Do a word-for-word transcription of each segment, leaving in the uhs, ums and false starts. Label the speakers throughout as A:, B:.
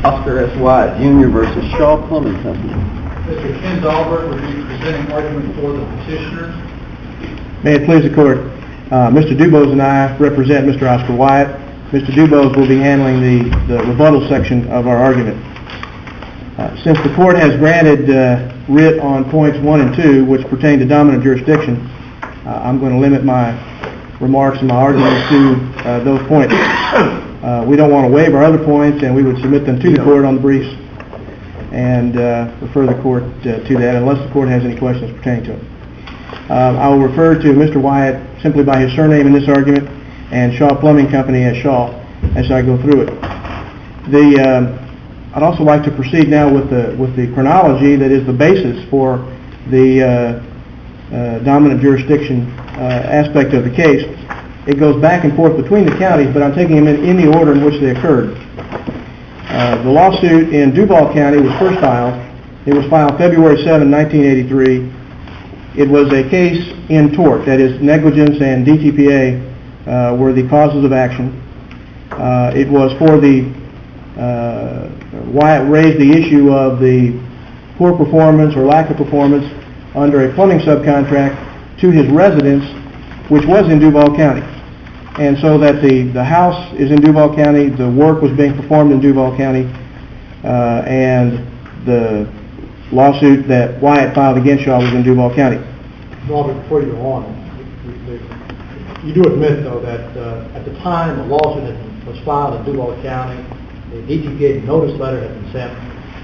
A: Oscar S. Wyatt, Junior versus Shaw Plumbing Company.
B: Mister Ken Dahlberg will be presenting argument for the petitioners.
C: May it please the Court. Uh, Mister Dubose and I represent Mister Oscar Wyatt. Mister Dubose will be handling the, the rebuttal section of our argument. Uh, since the Court has granted uh, writ on points one and two, which pertain to dominant jurisdiction, uh, I'm going to limit my remarks and my arguments to uh, those points. Uh, we don't want to waive our other points, and we would submit them to the Court on the briefs and uh, refer the Court uh, to that unless the Court has any questions pertaining to it. Uh, I will refer to Mister Wyatt simply by his surname in this argument and Shaw Plumbing Company as Shaw as I go through it. The, um, I'd also like to proceed now with the, with the chronology that is the basis for the uh, uh, dominant jurisdiction uh, aspect of the case. It goes back and forth between the counties, but I'm taking them in, in the order in which they occurred. Uh, the lawsuit in Duval County was first filed. It was filed February seventh, nineteen eighty-three. It was a case in tort, that is, negligence and D T P A uh, were the causes of action. Uh, it was for the, uh, Wyatt raised the issue of the poor performance or lack of performance under a plumbing subcontract to his residence, which was in Duval County. And so that the, the house is in Duval County, the work was being performed in Duval County, uh, and the lawsuit that Wyatt filed against Shaw was in Duval County.
B: Robert, before you go on, you do admit, though, that uh, at the time the lawsuit had, was filed in Duval County, the D T P A notice letter had been sent.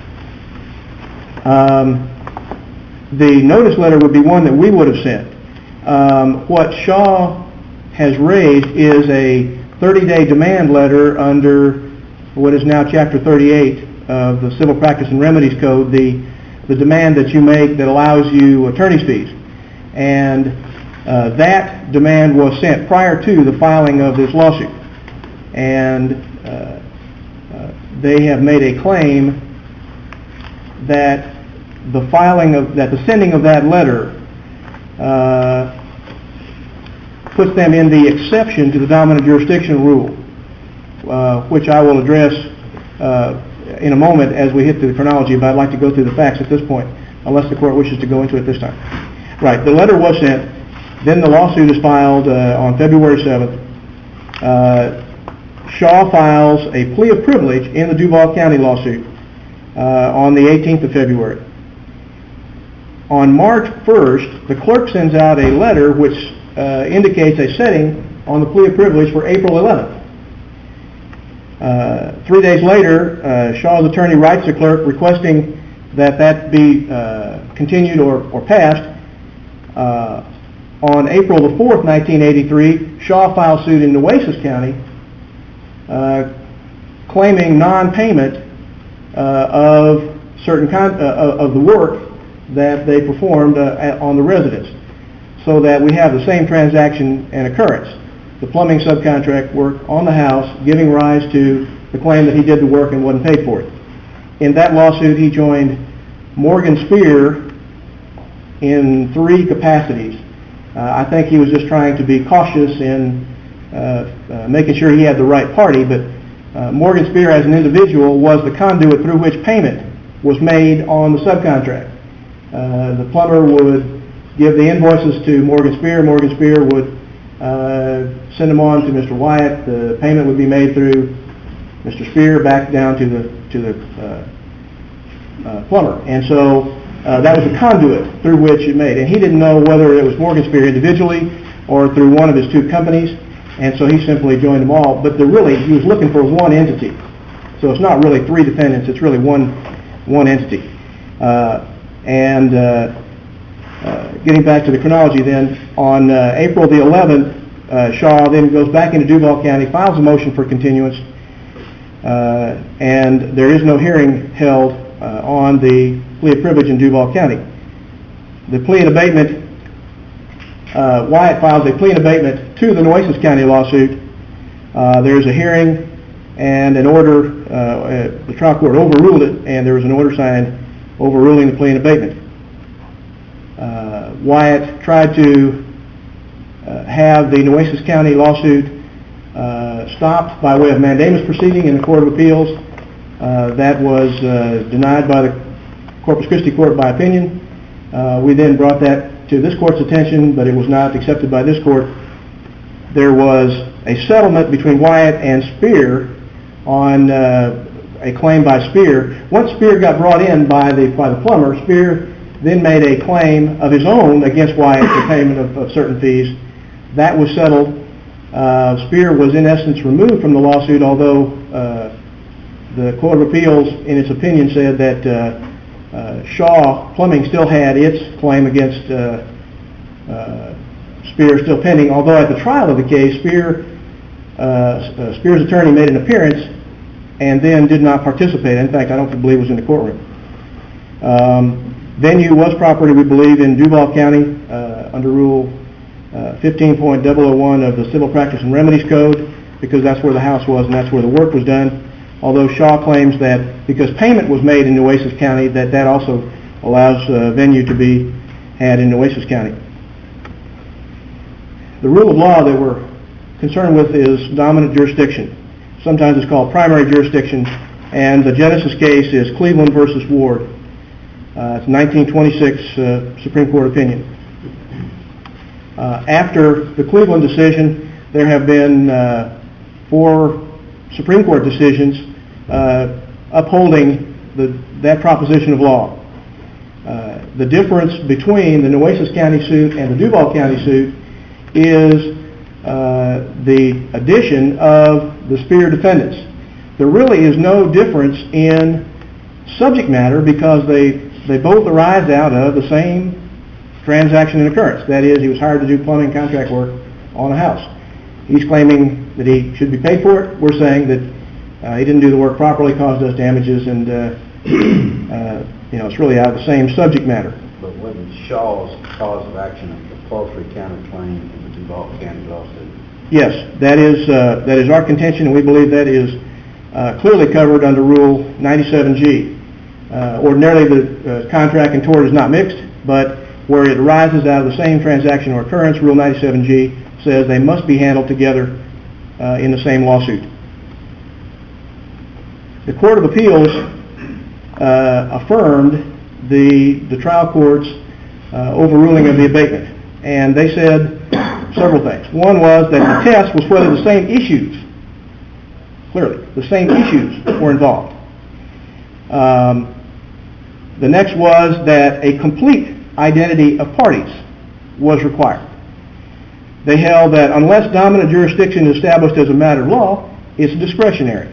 C: Um, the notice letter would be one that we would have sent. Um, what Shaw has raised is a thirty-day demand letter under what is now Chapter thirty-eight of the Civil Practice and Remedies Code, the, the demand that you make that allows you attorney's fees. And uh, that demand was sent prior to the filing of this lawsuit. And uh, uh, they have made a claim that the filing of, that the sending of that letter uh, puts them in the exception to the dominant jurisdiction rule, uh, which I will address uh, in a moment as we hit through the chronology, but I'd like to go through the facts at this point, unless the Court wishes to go into it this time. Right, the letter was sent, then the lawsuit is filed uh, on February seventh. Uh, Shaw files a plea of privilege in the Duval County lawsuit uh, on the eighteenth of February. On March first, the clerk sends out a letter which Uh, indicates a setting on the plea of privilege for April eleventh. Uh, three days later, uh, Shaw's attorney writes the clerk requesting that that be uh, continued or, or passed. Uh, on April the fourth, nineteen eighty-three, Shaw filed suit in Nueces County uh, claiming non-payment uh, of certain con- uh, of the work that they performed uh, on the residence, so that we have the same transaction and occurrence. The plumbing subcontract work on the house giving rise to the claim that he did the work and wasn't paid for it. In that lawsuit, he joined Morgan Spear in three capacities. Uh, I think he was just trying to be cautious in uh, uh, making sure he had the right party, but uh, Morgan Spear as an individual was the conduit through which payment was made on the subcontract. Uh, the plumber would give the invoices to Morgan Spear. Morgan Spear would uh, send them on to Mister Wyatt. The payment would be made through Mister Spear back down to the to the uh, uh, plumber. And so uh, that was the conduit through which it made. And he didn't know whether it was Morgan Spear individually or through one of his two companies. And so he simply joined them all. But the really, he was looking for one entity. So it's not really three defendants. It's really one one entity. Uh, and uh, Uh, getting back to the chronology then, on uh, April the eleventh, uh, Shaw then goes back into Duval County, files a motion for continuance, uh, and there is no hearing held uh, on the plea of privilege in Duval County. The plea and abatement, uh, Wyatt files a plea and abatement to the Nueces County lawsuit. Uh, there is a hearing and an order, uh, uh, the trial court overruled it, and there was an order signed overruling the plea and abatement. Uh, Wyatt tried to uh, have the Nueces County lawsuit uh, stopped by way of mandamus proceeding in the Court of Appeals. Uh, that was uh, denied by the Corpus Christi Court by opinion. Uh, we then brought that to this court's attention, but it was not accepted by this court. There was a settlement between Wyatt and Spear on uh, a claim by Spear. Once Spear got brought in by the by the plumber, Spear then made a claim of his own against Wyatt for payment of, of certain fees. That was settled. Uh, Spear was in essence removed from the lawsuit, although uh, the Court of Appeals, in its opinion, said that uh, uh, Shaw Plumbing still had its claim against uh, uh, Spear still pending. Although at the trial of the case, Spear uh, uh, Spear's attorney made an appearance and then did not participate. In fact, I don't believe was in the courtroom. Um, venue was property, we believe, in Duval County uh, under Rule uh, fifteen point oh oh one of the Civil Practice and Remedies Code, because that's where the house was and that's where the work was done. Although Shaw claims that because payment was made in Nueces County, that that also allows uh, venue to be had in Nueces County. The rule of law that we're concerned with is dominant jurisdiction. Sometimes it's called primary jurisdiction, and the genesis case is Cleveland versus Ward. Uh, it's a nineteen twenty-six uh, Supreme Court opinion. Uh, after the Cleveland decision, there have been uh, four Supreme Court decisions uh, upholding the, that proposition of law. Uh, the difference between the Nueces County suit and the Duval County suit is uh, the addition of the Spear defendants. There really is no difference in subject matter because they they both arise out of the same transaction and occurrence. That is, he was hired to do plumbing contract work on a house. He's claiming that he should be paid for it. We're saying that uh, he didn't do the work properly, caused us damages, and uh, uh, you know, it's really out of the same subject matter.
D: But wasn't Shaw's cause of action of the Palfrey County claim in the Duval County lawsuit?
C: Yes, that is uh, that is our contention, and we believe that is uh, clearly covered under Rule ninety-seven G. Uh, ordinarily, the uh, contract and tort is not mixed, but where it arises out of the same transaction or occurrence, Rule ninety-seven G says they must be handled together uh, in the same lawsuit. The Court of Appeals uh, affirmed the the trial court's uh, overruling of the abatement, and they said several things. One was that the test was whether the same issues, clearly, the same issues were involved. Um, the next was that a complete identity of parties was required. They held that unless dominant jurisdiction is established as a matter of law, it's discretionary.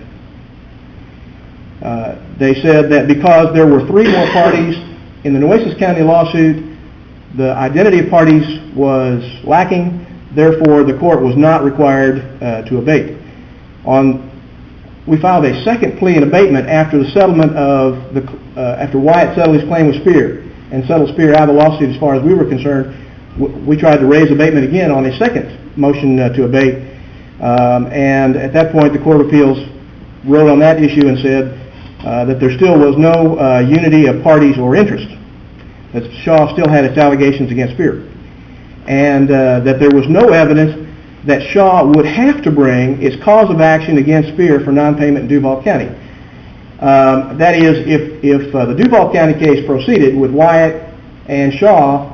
C: Uh, they said that because there were three more parties in the Nueces County lawsuit, the identity of parties was lacking, therefore the court was not required uh, to abate. On, we filed a second plea in abatement after the settlement of the, uh, after Wyatt settled his claim with Spear and settled Spear out of the lawsuit as far as we were concerned. We tried to raise abatement again on a second motion uh, to abate, um, and at that point the Court of Appeals wrote on that issue and said uh, that there still was no uh, unity of parties or interest, that Shaw still had its allegations against Spear, and uh, that there was no evidence that Shaw would have to bring its cause of action against Spear for non-payment in Duval County. Um, that is, if, if uh, the Duval County case proceeded with Wyatt and Shaw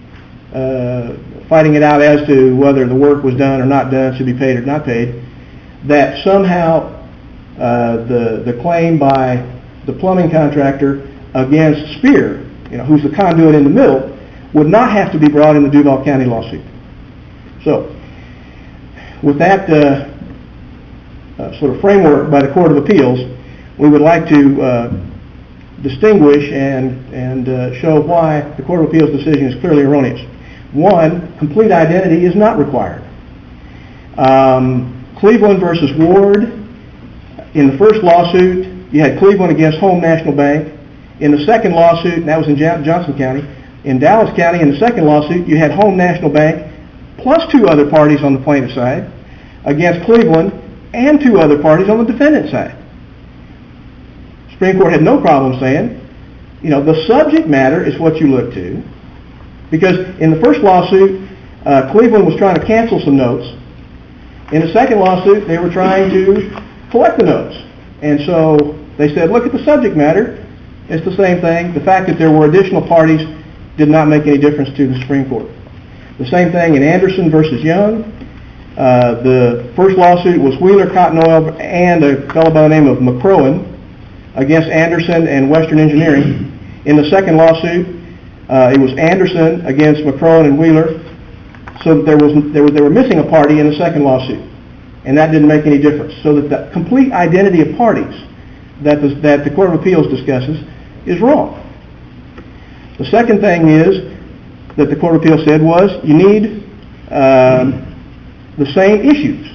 C: Uh, fighting it out as to whether the work was done or not done, should be paid or not paid, that somehow uh, the the claim by the plumbing contractor against Spear, you know, who's the conduit in the middle, would not have to be brought in the Duval County lawsuit. So, with that uh, uh, sort of framework by the Court of Appeals, we would like to uh, distinguish and and uh, show why the Court of Appeals decision is clearly erroneous. One, complete identity is not required. Um, Cleveland versus Ward, in the first lawsuit, you had Cleveland against Home National Bank. In the second lawsuit, and that was in Johnson County, in Dallas County, in the second lawsuit, you had Home National Bank plus two other parties on the plaintiff side against Cleveland and two other parties on the defendant side. Supreme Court had no problem saying, you know, the subject matter is what you look to. Because in the first lawsuit, uh, Cleveland was trying to cancel some notes. In the second lawsuit, they were trying to collect the notes. And so they said, look at the subject matter. It's the same thing. The fact that there were additional parties did not make any difference to the Supreme Court. The same thing in Anderson versus Young. Uh, the first lawsuit was Wheeler Cotton Oil and a fellow by the name of McCrohan against Anderson and Western Engineering. In the second lawsuit, uh, it was Anderson against McCrohan and Wheeler. So there was there was they were missing a party in the second lawsuit, and that didn't make any difference. So that the complete identity of parties that the, that the Court of Appeals discusses is wrong. The second thing is that the Court of Appeals said was you need um, the same issues,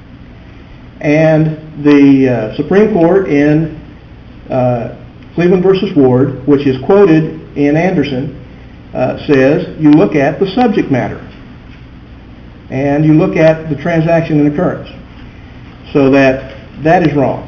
C: and the uh, Supreme Court in uh, Cleveland versus Ward, which is quoted in Anderson, uh, says you look at the subject matter and you look at the transaction and occurrence. So that that is wrong.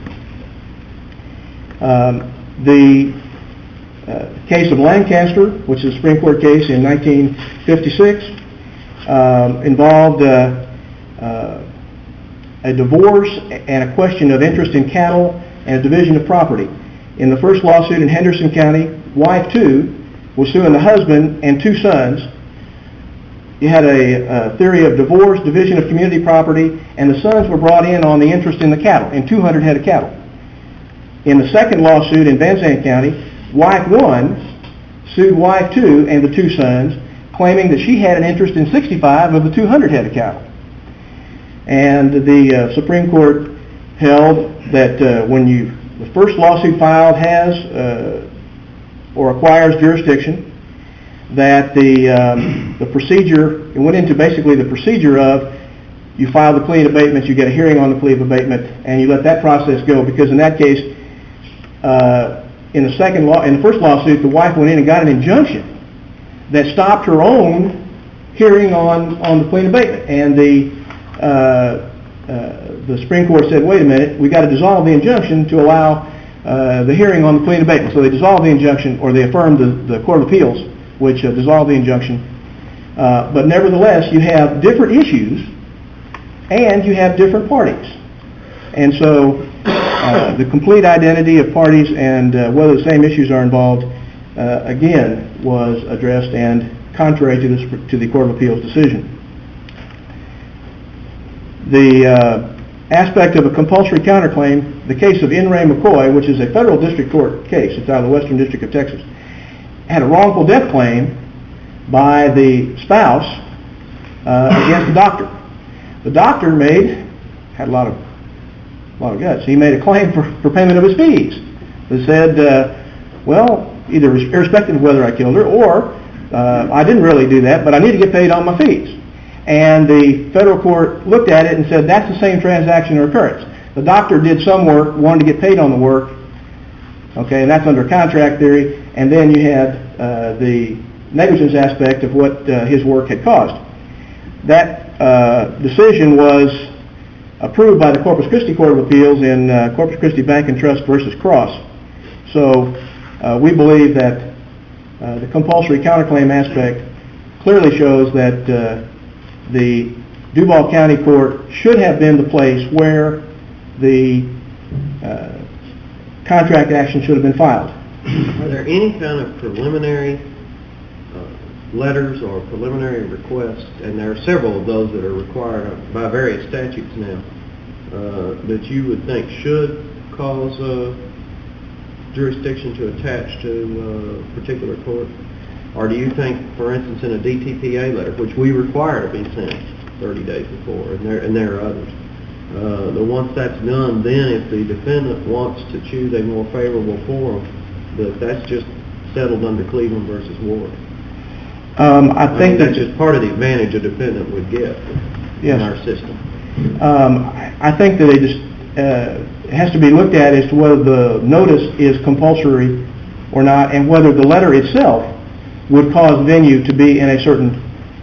C: Um, the uh, case of Lancaster, which is a Supreme Court case in nineteen fifty-six, um, involved uh, uh, a divorce and a question of interest in cattle and a division of property. In the first lawsuit in Henderson County, wife two was suing the husband and two sons. You had a, a theory of divorce, division of community property, and the sons were brought in on the interest in the cattle, in two hundred head of cattle. In the second lawsuit in Van Zandt County, wife one sued wife two and the two sons, claiming that she had an interest in sixty-five of the two hundred head of cattle. And the uh, Supreme Court held that uh, when you the first lawsuit filed has uh, or acquires jurisdiction, that the um, the procedure, it went into basically the procedure of you file the plea of abatement, you get a hearing on the plea of abatement, and you let that process go, because in that case, uh, in the second law, in the first lawsuit, the wife went in and got an injunction that stopped her own hearing on, on the plea of abatement, and the uh, uh, the Supreme Court said, wait a minute, we got to dissolve the injunction to allow uh, the hearing on the plea of abatement. So they dissolved the injunction, or they affirmed the, the Court of Appeals, which uh, dissolved the injunction. Uh, but nevertheless, you have different issues, and you have different parties. And so uh, the complete identity of parties and uh, whether the same issues are involved, uh, again, was addressed and contrary to the, to the Court of Appeals decision. The uh, aspect of a compulsory counterclaim, the case of In re McCoy, which is a federal district court case, it's out of the Western District of Texas, had a wrongful death claim by the spouse uh, against the doctor. The doctor made, had a lot of, a lot of guts, he made a claim for, for payment of his fees. They said, uh, well, either irrespective of whether I killed her, or uh, I didn't really do that, but I need to get paid on my fees. And the federal court looked at it and said, that's the same transaction or occurrence. The doctor did some work, wanted to get paid on the work, okay, and that's under contract theory, and then you had uh, the negligence aspect of what uh, his work had caused. That uh, decision was approved by the Corpus Christi Court of Appeals in uh, Corpus Christi Bank and Trust versus Cross. So uh, we believe that uh, the compulsory counterclaim aspect clearly shows that uh, the Duval County Court should have been the place where the uh, contract action should have been filed.
E: Are there any kind of preliminary uh, letters or preliminary requests, and there are several of those that are required by various statutes now, uh, that you would think should cause uh, jurisdiction to attach to a particular court? Or do you think, for instance, in a D T P A letter, which we require to be sent thirty days before, and there, and there are others, uh, that once that's done, then if the defendant wants to choose a more favorable forum, that that's just settled under Cleveland versus Ward?
C: Um, I, I think
E: mean,
C: that
E: that's just part of the advantage a defendant would get
C: yes.
E: in our system.
C: Um, I think that it just uh, has to be looked at as to whether the notice is compulsory or not, and whether the letter itself would cause venue to be in a certain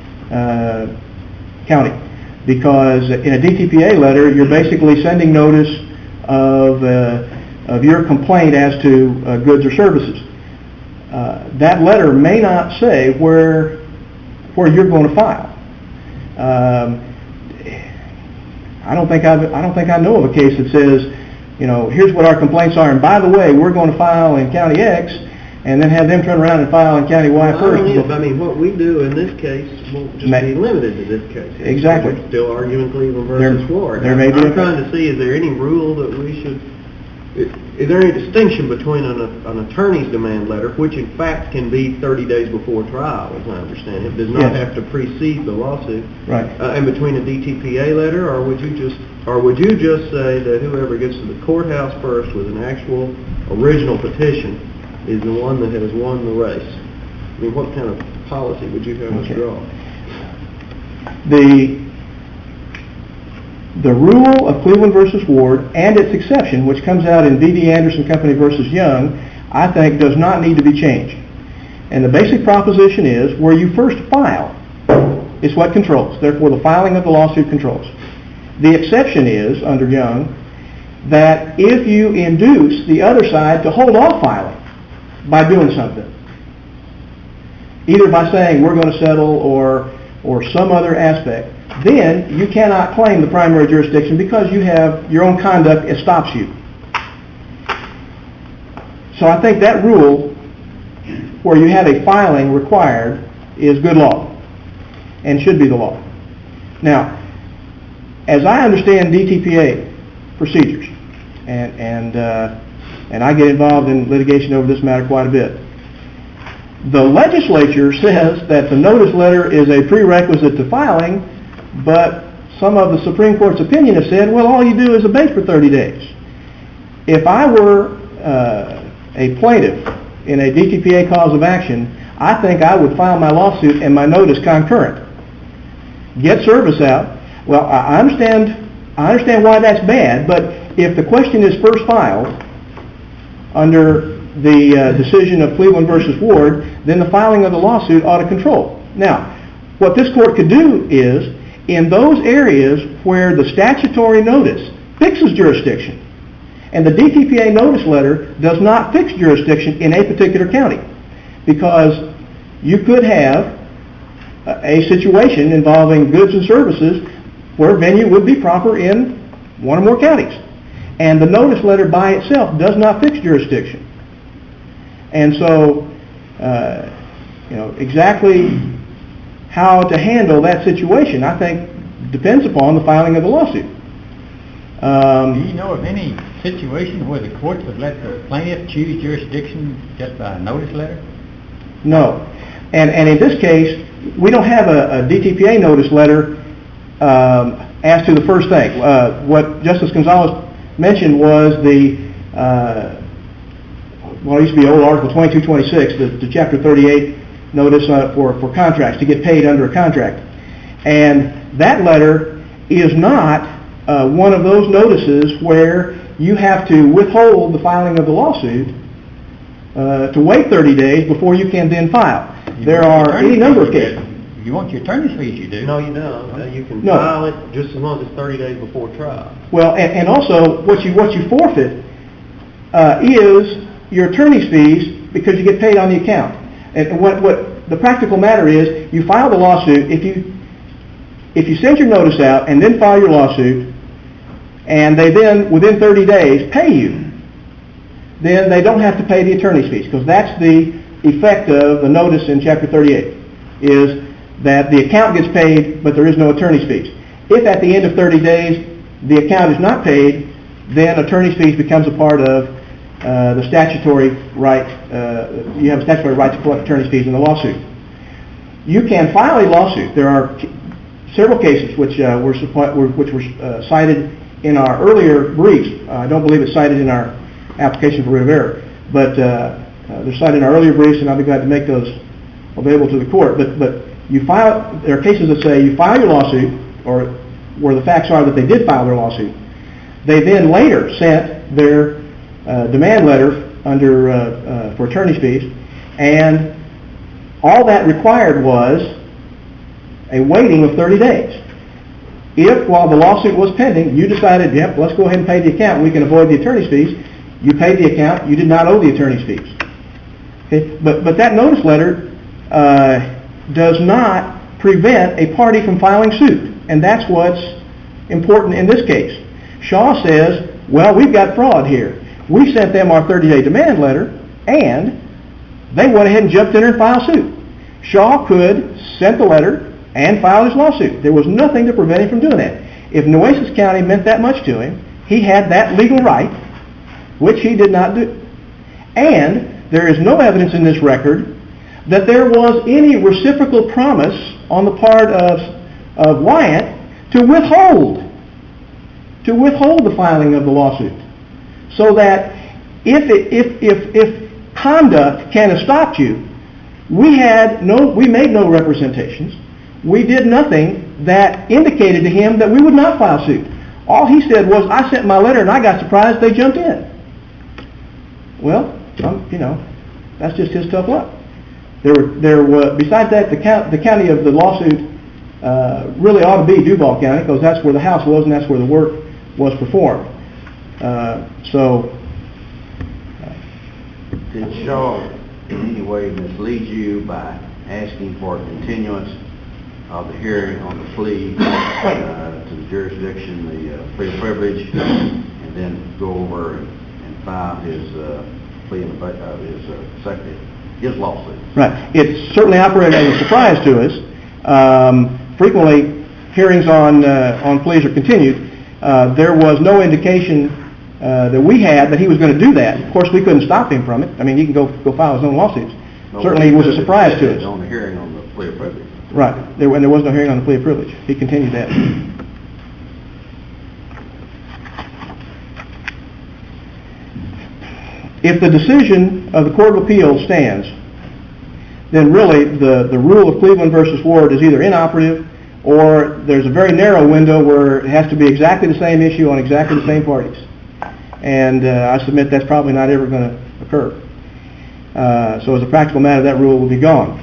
C: uh, county. Because in a D T P A letter, you're basically sending notice of, uh, of your complaint as to uh, goods or services. Uh, that letter may not say where, where you're going to file. Um, I don't think I've, I don't think I know of a case that says you know, here's what our complaints are, and by the way, we're going to file in County X, and then have them turn around and file in County Y
E: Well,
C: first.
E: I don't know. I mean, what we do in this case won't just
C: May-
E: be limited to this case.
C: Exactly.
E: We're still arguing Cleveland
C: There-
E: versus Ward.
C: there may be
E: I'm
C: a-
E: trying to see, is there any rule that we should, is, is there any distinction between an, an attorney's demand letter, which in fact can be thirty days before trial, as I understand it, does not
C: Yes.
E: have to precede the lawsuit,
C: Right.
E: uh, and between a D T P A letter, or would you just, or would you just say that whoever gets to the courthouse first with an actual original petition is the one that has won the race? I mean, what kind of policy would you have us
C: Okay.
E: draw?
C: The, the rule of Cleveland versus Ward and its exception, which comes out in B D Anderson Company versus Young, I think does not need to be changed. And the basic proposition is where you first file is what controls. Therefore, the filing of the lawsuit controls. The exception is, under Young, that if you induce the other side to hold off filing by doing something, either by saying we're going to settle or or some other aspect, then you cannot claim the primary jurisdiction because you have your own conduct, it stops you. So I think that rule, where you have a filing required, is good law and should be the law. Now, as I understand D T P A procedures, and and uh, and I get involved in litigation over this matter quite a bit, the legislature says that the notice letter is a prerequisite to filing, but some of the Supreme Court's opinion has said, well, all you do is abate for thirty days. If I were uh, a plaintiff in a D T P A cause of action, I think I would file my lawsuit and my notice concurrent. Get service out. Well, I understand, I understand why that's bad, but if the question is first filed under the uh, decision of Cleveland versus Ward, then the filing of the lawsuit ought to control. Now, what this court could do is, in those areas where the statutory notice fixes jurisdiction, and the D T P A notice letter does not fix jurisdiction in a particular county, because you could have a situation involving goods and services where venue would be proper in one or more counties. And the notice letter by itself does not fix jurisdiction. And so, uh, you know, exactly how to handle that situation, I think, depends upon the filing of the lawsuit. Um,
F: Do you know of any situation where the courts would let the plaintiff choose jurisdiction just by a notice letter?
C: No. And, and in this case, we don't have a, a D T P A notice letter um, as to the first thing. Uh, what Justice Gonzalez mentioned was the, uh, well, it used to be old Article twenty-two twenty-six, the, the Chapter thirty-eight notice uh, for, for contracts, to get paid under a contract. And that letter is not uh, one of those notices where you have to withhold the filing of the lawsuit uh, to wait thirty days before you can then file.
F: You
C: There
F: want your
C: are any
F: attorney's
C: number of
F: fees, you
C: cases.
F: do. You want your attorney's fees, you do.
E: No, you don't. Uh, you can
C: No.
E: file it just as long as it's thirty days before trial.
C: Well, and, and also what you what you forfeit uh, is your attorney's fees because you get paid on the account. And, and what what the practical matter is, you file the lawsuit. If you if you send your notice out and then file your lawsuit, and they then within thirty days pay you, then they don't have to pay the attorney's fees, because that's the effect of the notice in Chapter thirty-eight, is that the account gets paid, but there is no attorney's fees. If at the end of thirty days the account is not paid, then attorney's fees becomes a part of uh, the statutory right. Uh, you have a statutory right to collect attorney's fees in the lawsuit. You can file a lawsuit. There are c- several cases which uh, were, suppo- were which were uh, cited in our earlier briefs. Uh, I don't believe it's cited in our application for writ of error, but uh, uh, they're cited in our earlier briefs, and I'll be glad to make those available to the court. But but you file. There are cases that say you file your lawsuit, or where the facts are that they did file their lawsuit. They then later sent their uh, demand letter under uh, uh, for attorney's fees, and all that required was a waiting of thirty days. If, while the lawsuit was pending, you decided, yep, let's go ahead and pay the account, we can avoid the attorney's fees, you paid the account, you did not owe the attorney's fees. Okay? But, but that notice letter uh, does not prevent a party from filing suit, and that's what's important in this case. Shaw says well, we've got fraud here. We sent them our thirty-day demand letter, and they went ahead and jumped in there and filed suit. Shaw could send the letter and file his lawsuit. There was nothing to prevent him from doing that. If Nueces County meant that much to him, he had that legal right, which he did not do. And there is no evidence in this record that there was any reciprocal promise on the part of, of Wyatt to withhold, to withhold the filing of the lawsuit. So that if, it, if, if, if conduct can have stopped you, we had no, we made no representations. We did nothing that indicated to him that we would not file suit. All he said was, I sent my letter and I got surprised they jumped in. Well, um, you know, that's just his tough luck. There were, there were, besides that, the, count, the county of the lawsuit uh, really ought to be Duval County, because that's where the house was and that's where the work was performed. Uh, so,
D: Did Shaw in any way mislead you by asking for a continuance of the hearing on the plea uh, to the jurisdiction, the uh, plea of privilege, and then go over and, and file his uh, plea in the, uh, his uh, second, his lawsuit?
C: Right. It certainly operated as a surprise to us. Um, frequently, hearings on uh, on pleas are continued. Uh, there was no indication uh, that we had that he was going to do that. Of course, we couldn't stop him from it. I mean, he can go go file his own lawsuits.
D: No,
C: certainly, it was a surprise to us.
D: On the hearing on the plea of privilege.
C: Right. There, and there was no hearing on the plea of privilege. He continued that. If the decision of the Court of Appeals stands, then really the, the rule of Cleveland versus Ward is either inoperative, or there's a very narrow window where it has to be exactly the same issue on exactly the same parties. And uh, I submit that's probably not ever going to occur. Uh, so as a practical matter, that rule will be gone.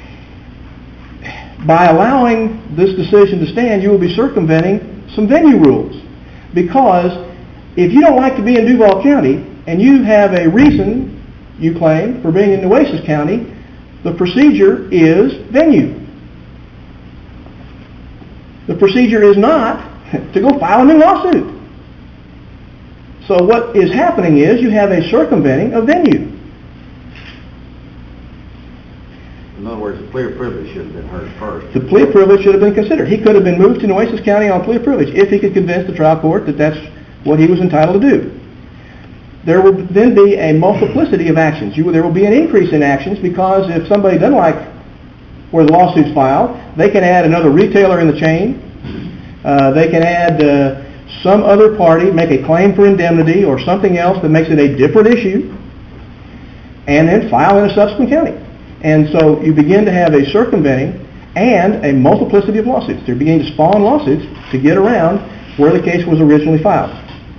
C: By allowing this decision to stand, you will be circumventing some venue rules. Because if you don't like to be in Duval County, and you have a reason, you claim, for being in Nueces County, the procedure is venue. The procedure is not to go file a new lawsuit. So what is happening is you have a circumventing of venue.
D: In other words, the plea of privilege should have been heard first.
C: The plea of privilege should have been considered. He could have been moved to Nueces County on plea of privilege if he could convince the trial court that that's what he was entitled to do. There will then be a multiplicity of actions. You, there will be an increase in actions, because if somebody doesn't like where the lawsuit's filed, they can add another retailer in the chain. Uh, they can add uh, some other party, make a claim for indemnity or something else that makes it a different issue, and then file in a subsequent county. And so you begin to have a circumventing and a multiplicity of lawsuits. They're beginning to spawn lawsuits to get around where the case was originally filed.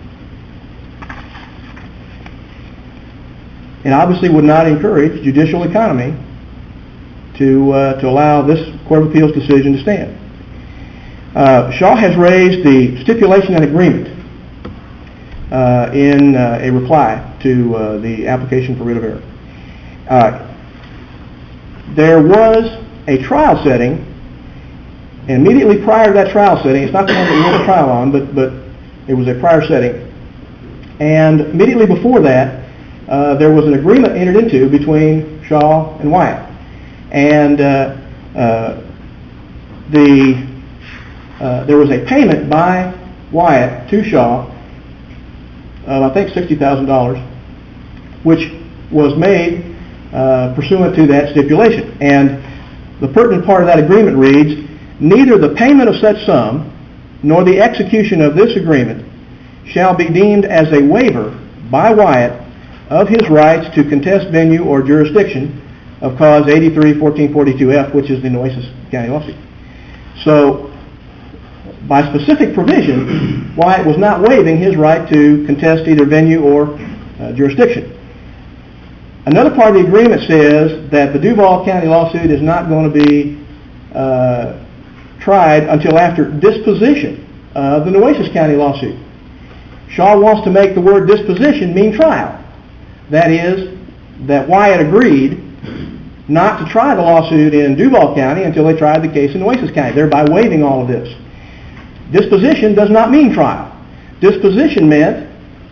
C: And obviously would not encourage judicial economy to uh, to allow this Court of Appeals decision to stand. Uh, Shaw has raised the stipulation and agreement uh, in uh, a reply to uh, the application for writ of error. Uh, there was a trial setting, and immediately prior to that trial setting, it's not the one that we went to trial on, but but it was a prior setting, and immediately before that, Uh, there was an agreement entered into between Shaw and Wyatt. And uh, uh, the uh, there was a payment by Wyatt to Shaw of, I think, sixty thousand dollars, which was made uh, pursuant to that stipulation. And the pertinent part of that agreement reads, neither the payment of such sum nor the execution of this agreement shall be deemed as a waiver by Wyatt of his rights to contest venue or jurisdiction of cause eighty-three fourteen forty-two F, which is the Nueces County lawsuit. So, by specific provision, Wyatt was not waiving his right to contest either venue or uh, jurisdiction. Another part of the agreement says that the Duval County lawsuit is not going to be uh, tried until after disposition of the Nueces County lawsuit. Shaw wants to make the word disposition mean trial. That is, that Wyatt agreed not to try the lawsuit in Duval County until they tried the case in Nueces County, thereby waiving all of this. Disposition does not mean trial. Disposition meant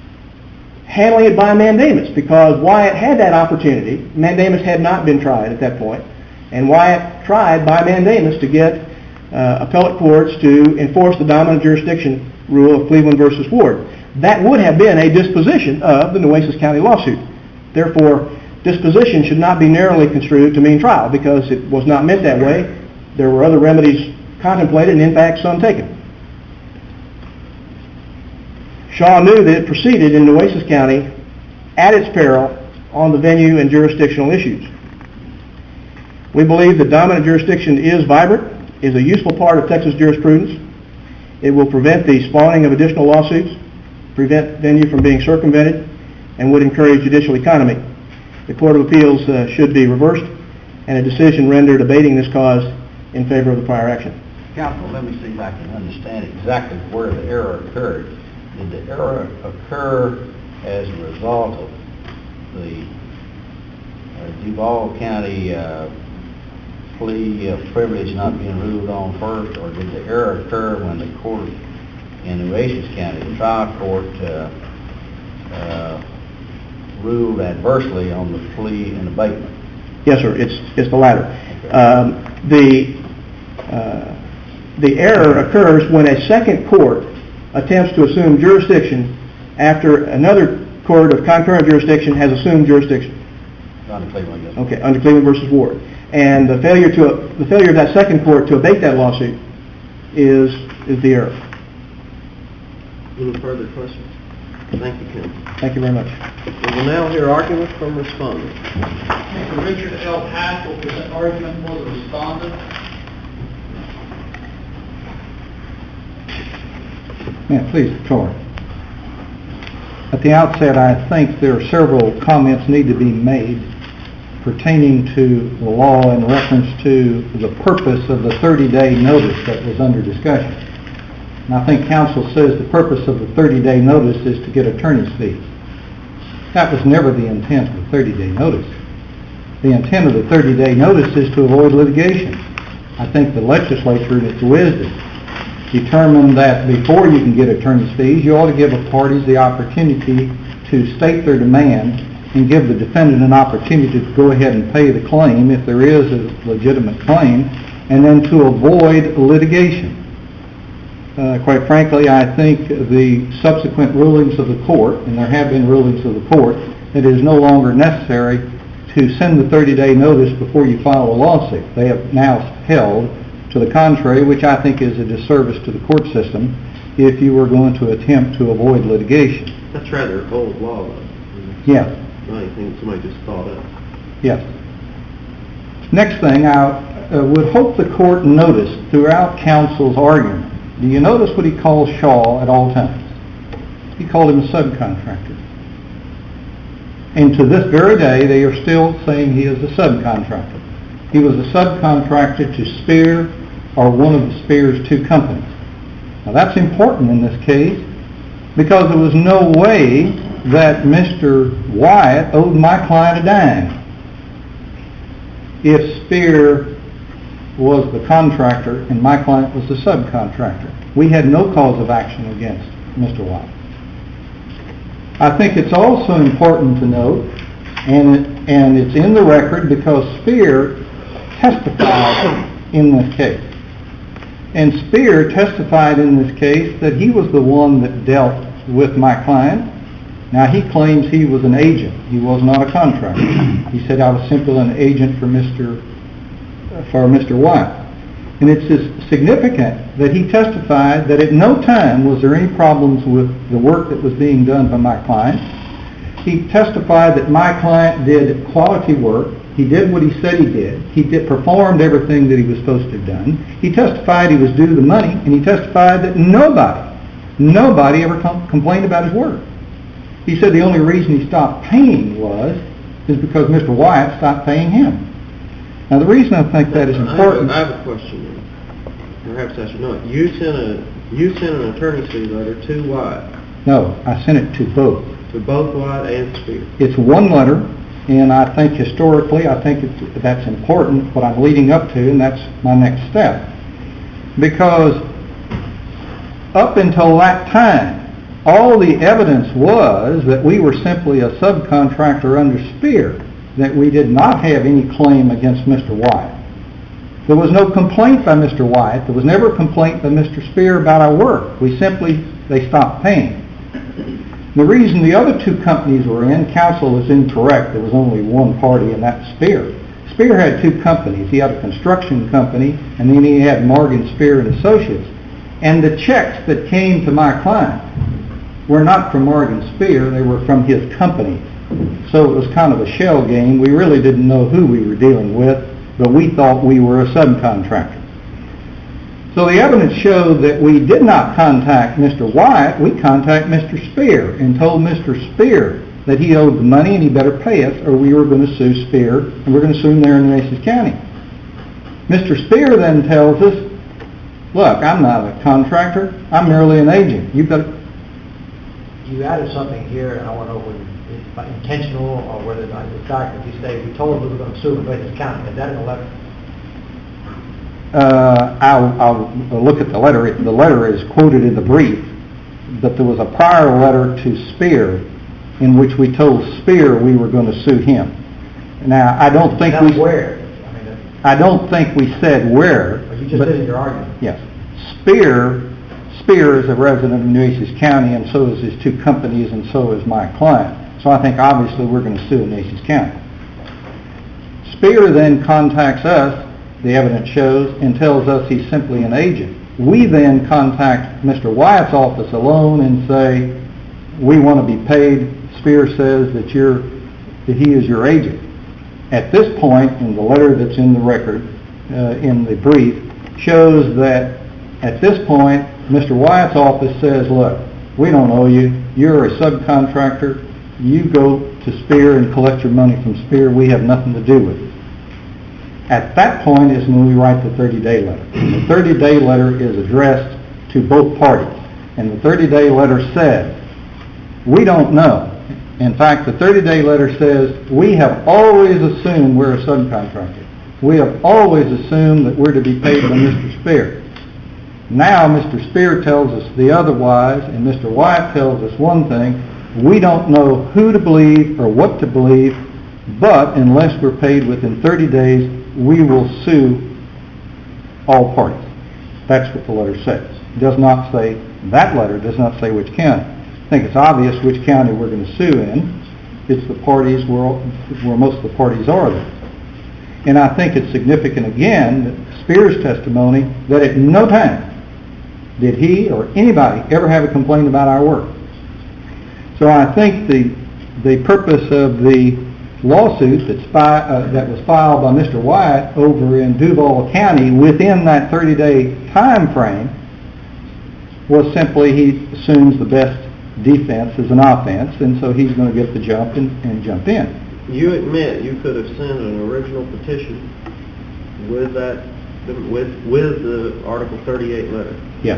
C: handling it by mandamus, because Wyatt had that opportunity. Mandamus had not been tried at that point, and Wyatt tried by mandamus to get uh, appellate courts to enforce the dominant jurisdiction rule of Cleveland versus Ward. That would have been a disposition of the Nueces County lawsuit. Therefore, disposition should not be narrowly construed to mean trial, because it was not meant that way. There were other remedies contemplated, and in fact some taken. Shaw knew that it proceeded in Nueces County at its peril on the venue and jurisdictional issues. We believe that dominant jurisdiction is vibrant, is a useful part of Texas jurisprudence. It will prevent the spawning of additional lawsuits, prevent venue from being circumvented, and would encourage judicial economy. The Court of Appeals uh, should be reversed, and a decision rendered abating this cause in favor of the prior action.
G: Counsel, let me see if I can understand exactly where the error occurred. Did the error occur as a result of the uh, Duval County uh, plea of privilege not being ruled on first, or did the error occur when the court in Nueces County, the trial court, uh, uh, ruled adversely on the plea and abatement?
C: Yes, sir. It's it's the latter. Okay. Um, the uh, the error occurs when a second court attempts to assume jurisdiction after another court of concurrent jurisdiction has assumed jurisdiction.
G: Under Cleveland, yes.
C: Okay, under Cleveland versus Ward, and the failure to the failure of that second court to abate that lawsuit is is the error.
E: Any further questions? Thank you, Ken.
C: Thank you very much.
E: We will now hear argument from respondents.
H: Mister Richard L. Hack will present argument for the respondent.
I: Yeah, please, Troy. At the outset, I think there are several comments need to be made pertaining to the law in reference to the purpose of the thirty-day notice that was under discussion. And I think counsel says the purpose of the thirty-day notice is to get attorney's fees. That was never the intent of the thirty-day notice. The intent of the thirty-day notice is to avoid litigation. I think the legislature, in its wisdom, determined that before you can get attorney's fees, you ought to give the parties the opportunity to state their demand and give the defendant an opportunity to go ahead and pay the claim if there is a legitimate claim, and then to avoid litigation. Uh, quite frankly, I think the subsequent rulings of the court, and there have been rulings of the court, that it is no longer necessary to send the thirty-day notice before you file a lawsuit. They have now held to the contrary, which I think is a disservice to the court system if you were going to attempt to avoid litigation.
E: That's rather old law, though.
I: Yes.
E: Not anything somebody just thought up.
I: Yes. Next thing, I uh, would hope the court noticed throughout counsel's argument, do you notice what he calls Shaw at all times? He called him a subcontractor. And to this very day, they are still saying he is a subcontractor. He was a subcontractor to Spear, or one of the Spear's two companies. Now that's important in this case, because there was no way that Mister Wyatt owed my client a dime if Spear was the contractor and my client was the subcontractor. We had no cause of action against Mister Wyatt. I think it's also important to note, and, it, and it's in the record because Spear testified in this case. And Spear testified in this case that he was the one that dealt with my client. Now he claims he was an agent. He was not a contractor. He said I was simply an agent for Mister for Mister Wyatt. And it's significant that he testified that at no time was there any problems with the work that was being done by my client. He testified that my client did quality work. He did what he said he did. He did, performed everything that he was supposed to have done. He testified he was due the money, and he testified that nobody, nobody ever com- complained about his work. He said the only reason he stopped paying was is because Mister Wyatt stopped paying him. Now the reason I think that is important...
E: I have a, I have a question. Perhaps I should know it. You sent a you sent an attorney's fee letter to Wyatt.
I: No, I sent it to both.
E: To both Wyatt and Spear.
I: It's one letter, and I think historically, I think it's, that's important, what I'm leading up to, and that's my next step. Because up until that time, all the evidence was that we were simply a subcontractor under Spear, that we did not have any claim against Mister Wyatt. There was no complaint by Mister Wyatt. There was never a complaint by Mister Spear about our work. We simply, they stopped paying. The reason the other two companies were in, counsel is incorrect. There was only one party, and that's Spear. Spear had two companies. He had a construction company, and then he had Morgan, Spear and Associates. And the checks that came to my client were not from Morgan Spear. They were from his company. So it was kind of a shell game. We really didn't know who we were dealing with, but we thought we were a subcontractor. So the evidence showed that we did not contact Mister Wyatt. We contacted Mister Spear and told Mister Spear that he owed the money and he better pay us, or we were going to sue Spear, and we're going to sue him there in Nueces County. Mister Spear then tells us, look, I'm not a contractor. I'm merely an agent. You better...
B: You added something here, and I want to know whether it's intentional or whether it's not the fact that you say we told him we were going to sue him in Nueces County. Is that in the letter?
I: Uh, I'll, I'll look at the letter. The letter is quoted in the brief, but there was a prior letter to Spear in which we told Spear we were going to sue him. Now, I don't think
B: That's
I: we...
B: where? I mean, uh,
I: I don't think we said where.
B: But you just
I: but,
B: did in your argument.
I: Yes. Spear, Spear is a resident of Nueces County, and so is his two companies, and so is my client. So I think obviously we're going to sue in Nueces County. Spear then contacts us, the evidence shows, and tells us he's simply an agent. We then contact Mister Wyatt's office alone and say, we want to be paid. Spear says that you're, that he is your agent. At this point, in the letter that's in the record, uh, in the brief, shows that at this point, Mister Wyatt's office says, look, we don't owe you. You're a subcontractor. You go to Spear and collect your money from Spear. We have nothing to do with it. At that point is when we write the thirty-day letter. The thirty-day letter is addressed to both parties. And the thirty-day letter said, we don't know. In fact, the thirty-day letter says, we have always assumed we're a subcontractor. We have always assumed that we're to be paid by Mister Spear. Now Mister Spear tells us the otherwise, and Mister Wyatt tells us one thing. We don't know who to believe or what to believe, but unless we're paid within thirty days, we will sue all parties. That's what the letter says. It does not say, that letter does not say which county. I think it's obvious which county we're going to sue in. It's the parties where, where most of the parties are there. And I think it's significant again, that Spear's testimony, that at no time did he or anybody ever have a complaint about our work. So I think the the purpose of the lawsuit that's fi- uh, that was filed by Mister Wyatt over in Duval County within that thirty-day time frame was simply he assumes the best defense is an offense, and so he's going to get the jump and, and jump in.
E: You admit you could have sent an original petition with that, with with the Article thirty-eight letter?
I: Yes,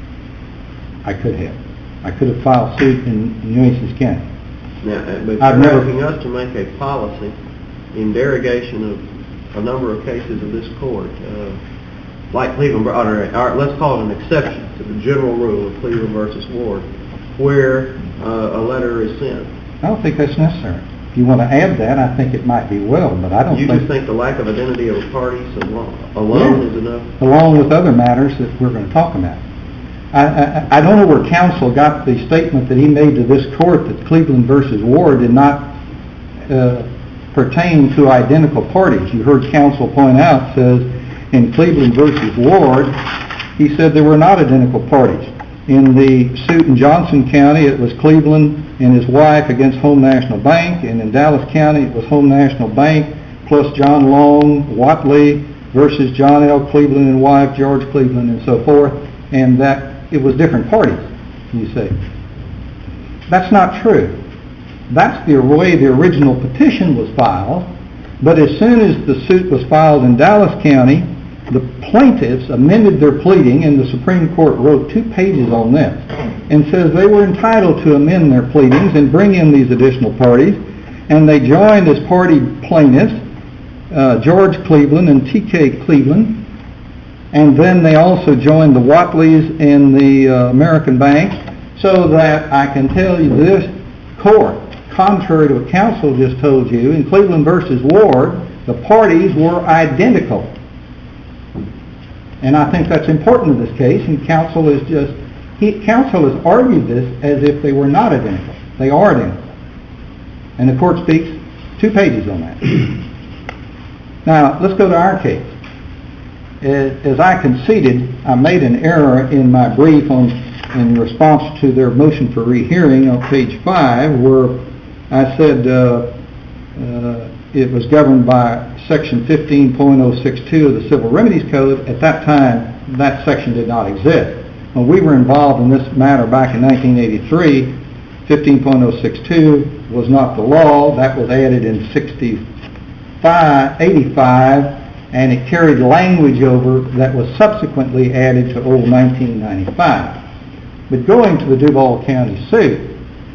I: I could have. I could have filed suit in Nueces County.
E: Now, but
I: I've
E: you're
I: never-
E: asking us to make a policy in derogation of a number of cases of this court, uh, like Cleveland, or, or let's call it an exception to the general rule of Cleveland versus Ward, where uh, a letter is sent.
I: I don't think that's necessary. If you want to add that, I think it might be well, but I don't
E: You
I: think...
E: just think the lack of identity of a party alone, alone
I: Yeah.
E: is enough?
I: Along with other matters that we're going to talk about. I, I, I don't know where counsel got the statement that he made to this court that Cleveland versus Ward did not uh, pertain to identical parties. You heard counsel point out, says in Cleveland versus Ward, he said there were not identical parties. In the suit in Johnson County, it was Cleveland and his wife against Home National Bank, and in Dallas County, it was Home National Bank plus John Long Watley versus John L. Cleveland and wife George Cleveland and so forth, and that it was different parties, you say. That's not true. That's the way the original petition was filed, but as soon as the suit was filed in Dallas County, the plaintiffs amended their pleading, and the Supreme Court wrote two pages on this, and says they were entitled to amend their pleadings and bring in these additional parties, and they joined as party plaintiffs uh, George Cleveland and T K Cleveland, and then they also joined the Watleys and the uh, American Bank. so that I can tell you this court, contrary to what counsel just told you, in Cleveland versus Ward, the parties were identical. And I think that's important in this case, and counsel is just, he, counsel has argued this as if they were not identical. They are identical. And the court speaks two pages on that. Now, let's go to our case. As I conceded, I made an error in my brief on, in response to their motion for rehearing on page five, where I said uh, uh, it was governed by section fifteen point oh six two of the Civil Remedies Code. At that time, that section did not exist. When we were involved in this matter back in nineteen eighty-three, fifteen point oh six two was not the law. That was added in sixty-five, eighty-five, and it carried language over that was subsequently added to old nineteen ninety-five. But going to the Duval County suit,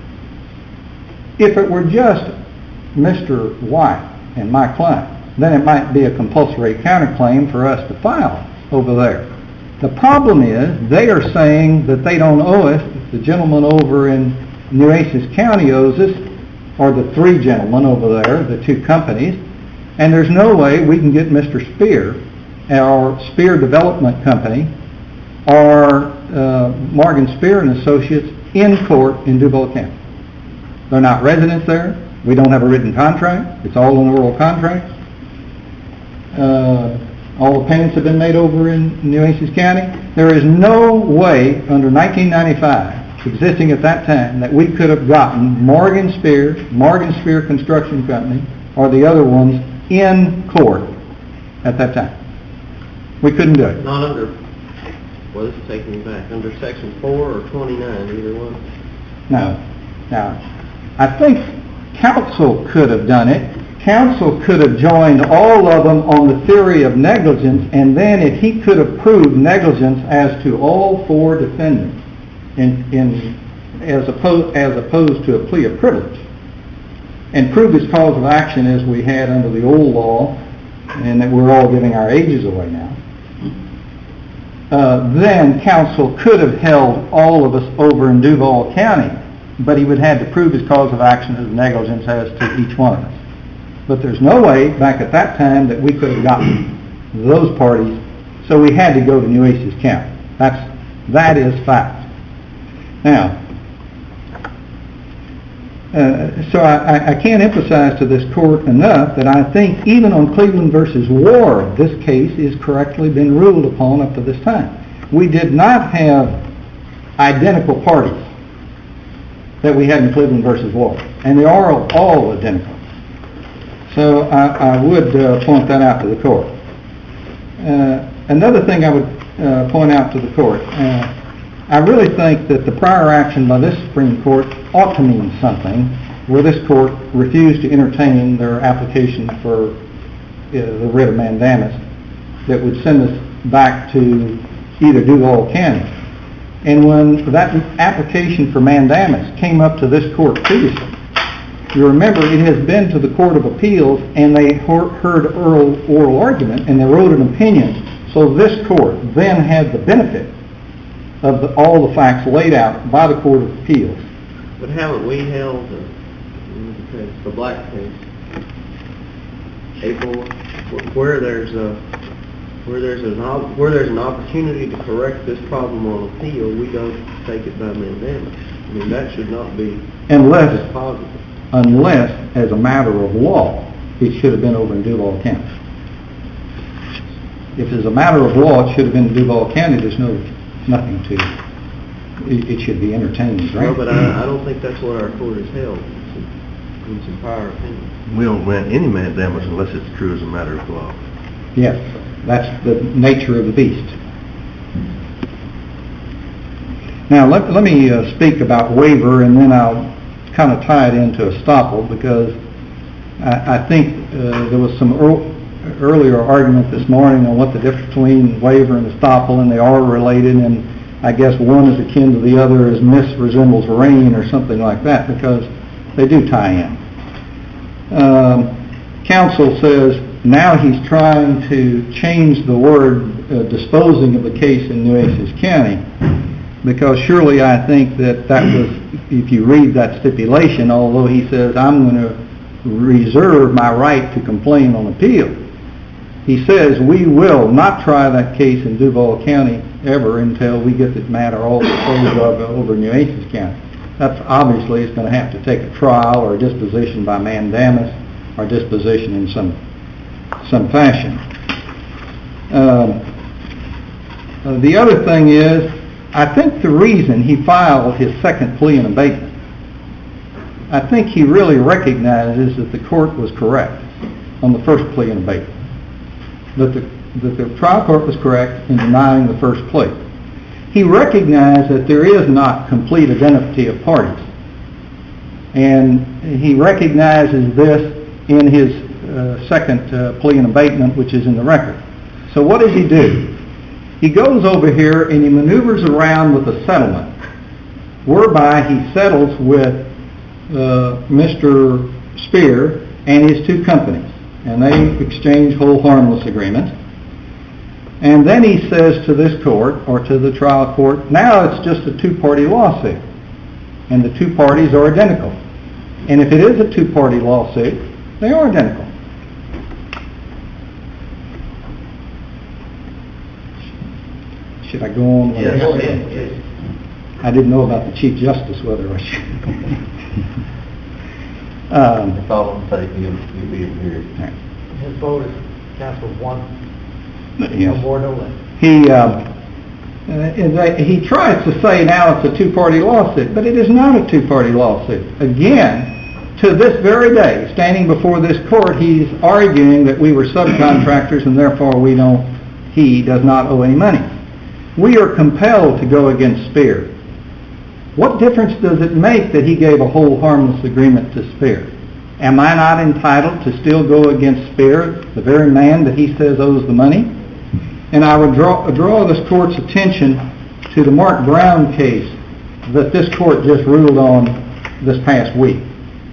I: if it were just Mister White and my client, then it might be a compulsory counterclaim for us to file over there. The problem is they are saying that they don't owe us. The gentleman over in Nueces County owes us, or the three gentlemen over there, the two companies, and there's no way we can get Mister Spear, our Spear Development Company, or uh, Morgan Spear and Associates in court in Duval County. They're not residents there. We don't have a written contract. It's all an oral contract. Uh, all the payments have been made over in Nueces County. There is no way under nineteen ninety-five, existing at that time, that we could have gotten Morgan Spear, Morgan Spear Construction Company, or the other ones in court at that time. We couldn't do it.
E: Not under, well, this is taking me back, under section four or twenty-nine, either one?
I: No. Now, I think counsel could have done it. Counsel could have joined all of them on the theory of negligence, and then if he could have proved negligence as to all four defendants, in, in as opposed as opposed to a plea of privilege, and prove his cause of action as we had under the old law, and that we're all giving our ages away now, uh, then counsel could have held all of us over in Duval County, but he would have had to prove his cause of action as negligence as to each one of us. But there's no way back at that time that we could have gotten those parties, so we had to go to Nueces County. That's, that is fact. Now, uh, so I, I can't emphasize to this court enough that I think even on Cleveland versus Ward, this case is correctly been ruled upon up to this time. We did not have identical parties that we had in Cleveland versus Ward, and they are all identical. So I, I would uh, point that out to the court. Uh, another thing I would uh, point out to the court, uh, I really think that the prior action by this Supreme Court ought to mean something, where this court refused to entertain their application for uh, the writ of mandamus that would send us back to either Duval County. And when that application for mandamus came up to this court previously, you remember it has been to the Court of Appeals, and they heard oral, oral argument, and they wrote an opinion. So this court then had the benefit of the, all the facts laid out by the Court of Appeals.
E: But haven't we held the, the, the Black case, April, where there's a where there's an where there's an opportunity to correct this problem on appeal, we don't take it by mandamus. I mean, that should not be
I: unless
E: positive.
I: Unless, as a matter of law, it should have been over in Duval County. If as a matter of law it should have been in Duval County, there's no nothing to it. It should be entertained, right?
E: No, but I, I don't think that's what our court has held in some prior opinion.
J: We don't grant any mandamus unless it's true as a matter of law.
I: Yes, that's the nature of the beast. Now let, let me uh, speak about waiver, and then I'll kind of tie it into estoppel, because I, I think uh, there was some er- earlier argument this morning on what the difference between waiver and estoppel, and they are related, and I guess one is akin to the other as mist resembles rain or something like that, because they do tie in. Um, counsel says now he's trying to change the word uh, disposing of the case in Nueces County. because surely I think that that was, if you read that stipulation, although he says, I'm going to reserve my right to complain on appeal, he says, we will not try that case in Duval County ever until we get this matter all disposed of over in Nueces County. That's obviously, it's going to have to take a trial or a disposition by mandamus or disposition in some some fashion. Um, uh, the other thing is, I think the reason he filed his second plea in abatement, I think he really recognizes that the court was correct on the first plea in abatement. That the, that the trial court was correct in denying the first plea. He recognized that there is not complete identity of parties. And he recognizes this in his uh, second uh, plea in abatement, which is in the record. So what does he do? He goes over here and he maneuvers around with a settlement whereby he settles with uh, Mister Spear and his two companies. And they exchange whole harmless agreements. And then he says to this court, or to the trial court, now it's just a two-party lawsuit. And the two parties are identical. And if it is a two-party lawsuit, they are identical. Should I go on?
G: Yes, yes, yes.
I: I didn't know about the Chief Justice, whether I should. um,
G: It's all on tape. You'll, you'll be here.
I: Right.
B: His vote is cast for one.
I: Yes.
B: No more, no less.
I: He uh, uh, he tries to say now it's a two-party lawsuit, but it is not a two-party lawsuit. Again, to this very day, standing before this court, he's arguing that we were subcontractors and therefore we don't. He does not owe any money. We are compelled to go against Spear. What difference does it make that he gave a whole harmless agreement to Spear? Am I not entitled to still go against Spear, the very man that he says owes the money? And I would draw, draw this court's attention to the Mark Brown case that this court just ruled on this past week.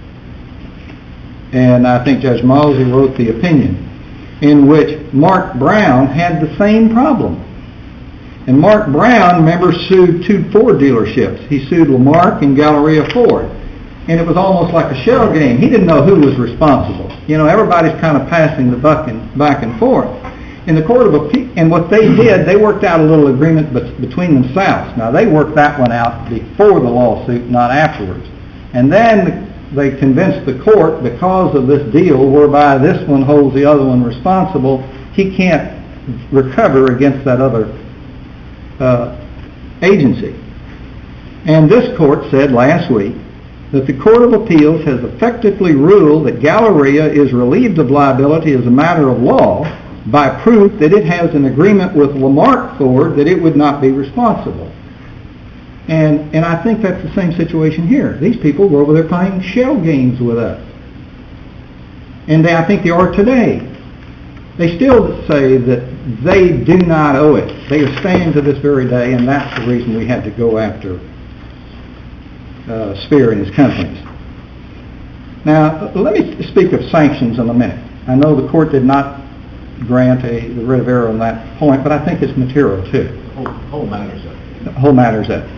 I: And I think Judge Mosley wrote the opinion in which Mark Brown had the same problem. And Mark Brown, remember, sued two Ford dealerships. He sued Lamarck and Galleria Ford. And it was almost like a shell game. He didn't know who was responsible. You know, everybody's kind of passing the buck and back and forth. In the Court of Appeal, and what they did, they worked out a little agreement between themselves. Now, they worked that one out before the lawsuit, not afterwards. And then they convinced the court, because of this deal whereby this one holds the other one responsible, he can't recover against that other uh, agency. And this court said last week that the Court of Appeals has effectively ruled that Galleria is relieved of liability as a matter of law by proof that it has an agreement with Lamarck Ford that it would not be responsible. And and I think that's the same situation here. These people were over there playing shell games with us. And they, I think they are today. They still say that they do not owe it. They are staying to this very day, and that's the reason we had to go after uh, Spear and his companies. Now, let me speak of sanctions in a minute. I know the court did not grant a the writ of error on that point, but I think it's material too.
G: The whole, whole matter's up.
I: The whole matter's up.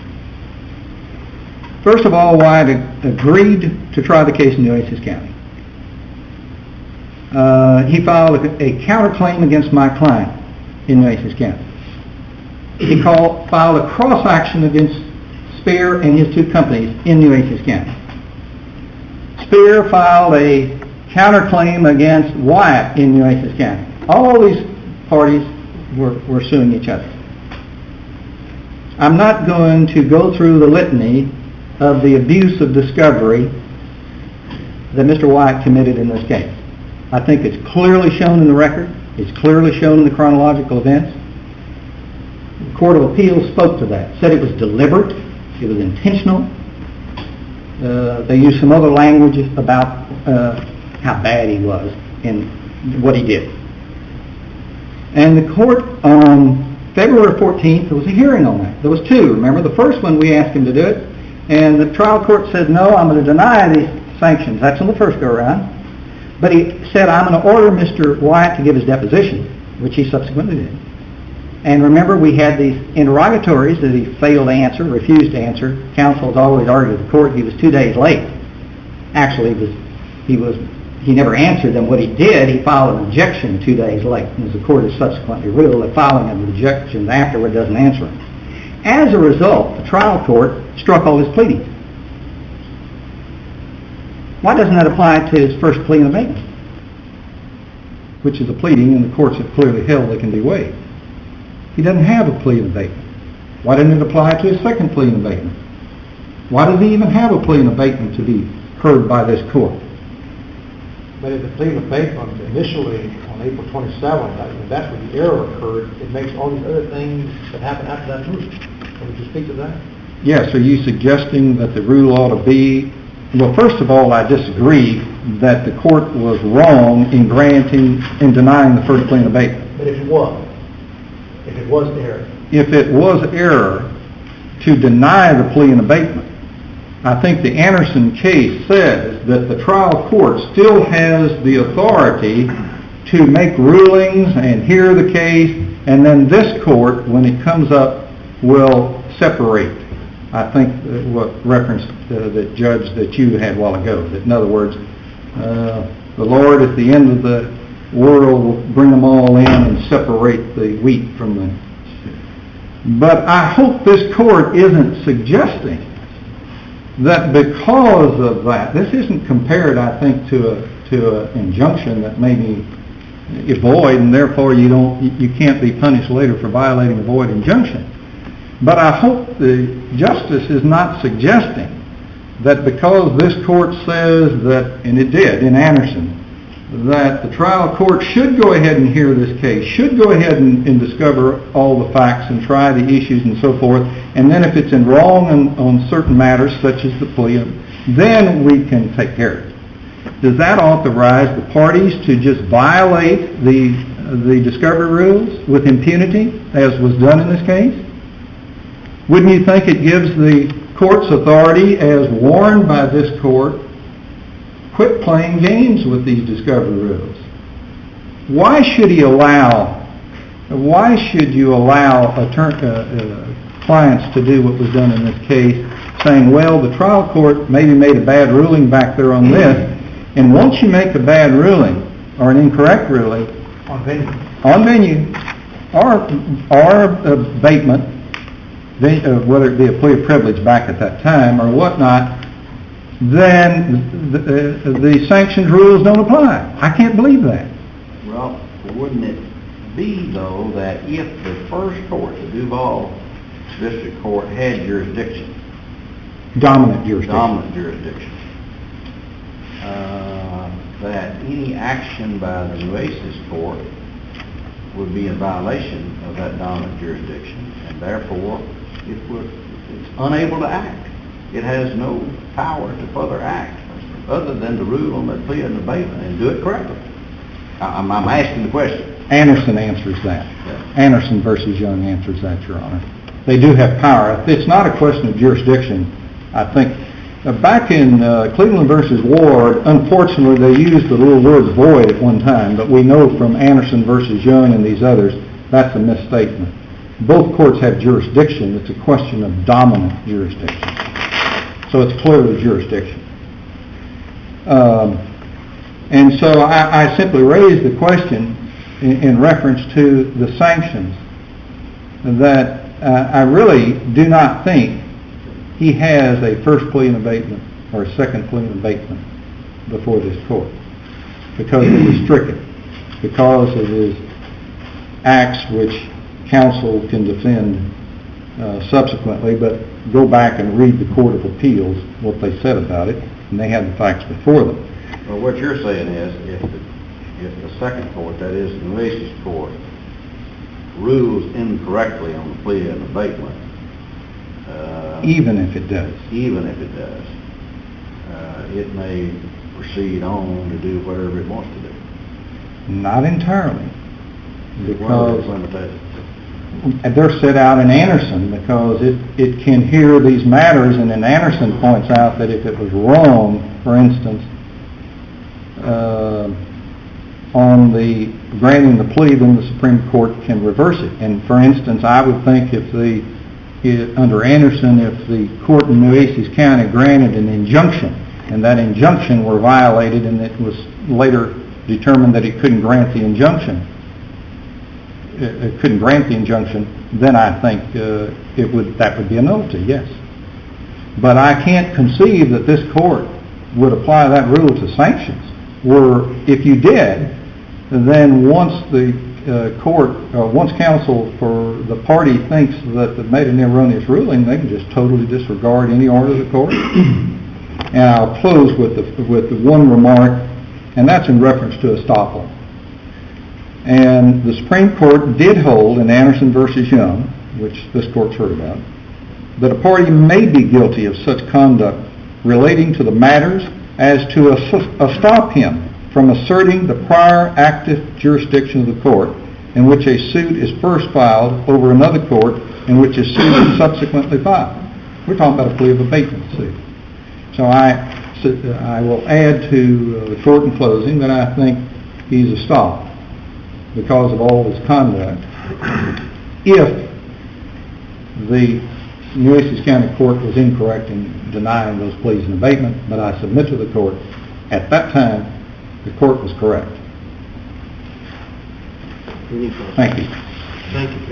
I: First of all, Wyatt agreed to try the case in Nueces County. Uh, he filed a, a counterclaim against my client in Nueces County. He called, filed a cross action against Spear and his two companies in Nueces County. Spear filed a counterclaim against Wyatt in Nueces County. All these parties were, were suing each other. I'm not going to go through the litany of the abuse of discovery that Mister Wyatt committed in this case. I think it's clearly shown in the record. It's clearly shown in the chronological events. The Court of Appeals spoke to that, said it was deliberate, it was intentional. Uh, they used some other language about uh, how bad he was and what he did. And the court on February fourteenth, there was a hearing on that. There was two. Remember, the first one we asked him to do it, and the trial court said, no, I'm going to deny these sanctions. That's on the first go-around. But he said, I'm going to order Mister Wyatt to give his deposition, which he subsequently did. And remember, we had these interrogatories that he failed to answer, refused to answer. Counsel has always argued with the court he was two days late. Actually, he was, he was, he never answered them. What he did, he filed an objection two days late. And as the court has subsequently ruled, that filing an objection afterward doesn't answer him. As a result, the trial court struck all his pleadings. Why doesn't that apply to his first plea in abatement, which is a pleading, and the courts have clearly held they can be waived? He doesn't have a plea in abatement. Why doesn't it apply to his second plea in abatement? Why does he even have a plea in abatement to be heard by this court?
B: But if the plea in abatement initially on April twenty-seventh, that, that's when the error occurred, it makes all these other things that happen after that move. Would you speak to that?
I: Yes. Are you suggesting that the rule ought to be... Well, first of all, I disagree that the court was wrong in granting, in denying the first plea in abatement.
B: But if it was, if it was error.
I: If it was error to deny the plea in abatement, I think the Anderson case says that the trial court still has the authority to make rulings and hear the case, and then this court, when it comes up, will separate. I think what reference uh, that judge that you had a while ago, that in other words, uh, the Lord at the end of the world will bring them all in and separate the wheat from the... But I hope this court isn't suggesting that because of that, this isn't compared, I think, to a to an injunction that may be void, and therefore you don't you can't be punished later for violating a void injunction. But I hope the justice is not suggesting that because this court says that, and it did in Anderson, that the trial court should go ahead and hear this case, should go ahead and, and discover all the facts and try the issues and so forth, and then if it's in wrong on, on certain matters such as the plea, then we can take care of it. Does that authorize the parties to just violate the, the discovery rules with impunity, as was done in this case? Wouldn't you think it gives the court's authority, as warned by this court, quit playing games with these discovery rules? Why should he allow, why should you allow attorney, uh, uh, clients to do what was done in this case, saying, well, the trial court maybe made a bad ruling back there on this, and once you make a bad ruling, or an incorrect ruling,
B: on venue,
I: on venue or, or abatement, uh, whether it be a plea of privilege back at that time or whatnot, then the, the, the sanctions rules don't apply. I can't believe that.
D: Well, wouldn't it be, though, that if the first court, the Duval District Court, had jurisdiction,
I: dominant jurisdiction,
D: dominant jurisdiction, uh, that any action by the Nueces Court would be in violation of that dominant jurisdiction, and therefore it would, it's unable to act. It has no power to further act other than to rule on that plea and abatement and do it correctly. I'm, I'm asking the question.
I: Anderson answers that. Yeah. Anderson versus Young answers that, Your Honor. They do have power. It's not a question of jurisdiction. I think uh, back in uh, Cleveland versus Ward, unfortunately they used the little word void at one time, but we know from Anderson versus Young and these others, that's a misstatement. Both courts have jurisdiction. It's a question of dominant jurisdiction. So it's clearly jurisdiction. Um, and so I, I simply raise the question in, in reference to the sanctions that uh, I really do not think he has a first plea in abatement or a second plea in abatement before this court because it was stricken, because of his acts which counsel can defend uh, subsequently, but go back and read the Court of Appeals, what they said about it, and they had the facts before them.
D: Well, what you're saying is, if the, if the second court, that is the Nueces Court, rules incorrectly on the plea and abatement, uh,
I: even if it does,
D: even if it does, uh, it may proceed on to do whatever it wants to do.
I: Not entirely, because
D: limitations.
I: They're set out in Anderson because it, it can hear these matters, and then Anderson points out that if it was wrong, for instance, uh, on the granting the plea, then the Supreme Court can reverse it. And for instance, I would think if the, i- under Anderson, if the court in Nueces County granted an injunction, and that injunction were violated, and it was later determined that it couldn't grant the injunction, it, it couldn't grant the injunction, then I think uh, it would that would be a nullity, yes. But I can't conceive that this court would apply that rule to sanctions. Where if you did, then once the uh, court, uh, once counsel for the party thinks that they've made an erroneous ruling, they can just totally disregard any order of the court. And I'll close with the, with the one remark, and that's in reference to estoppel. And the Supreme Court did hold in Anderson versus Young, which this court's heard about, that a party may be guilty of such conduct relating to the matters as to a stop him from asserting the prior active jurisdiction of the court in which a suit is first filed over another court in which a suit is subsequently filed. We're talking about a plea of abatement suit. So I, so I will add to uh, the court in closing that I think he's a stop because of all his conduct. If the Nueces County Court was incorrect in denying those pleas in abatement, but I submit to the court, at that time, the court was correct. Thank you.
E: Thank you.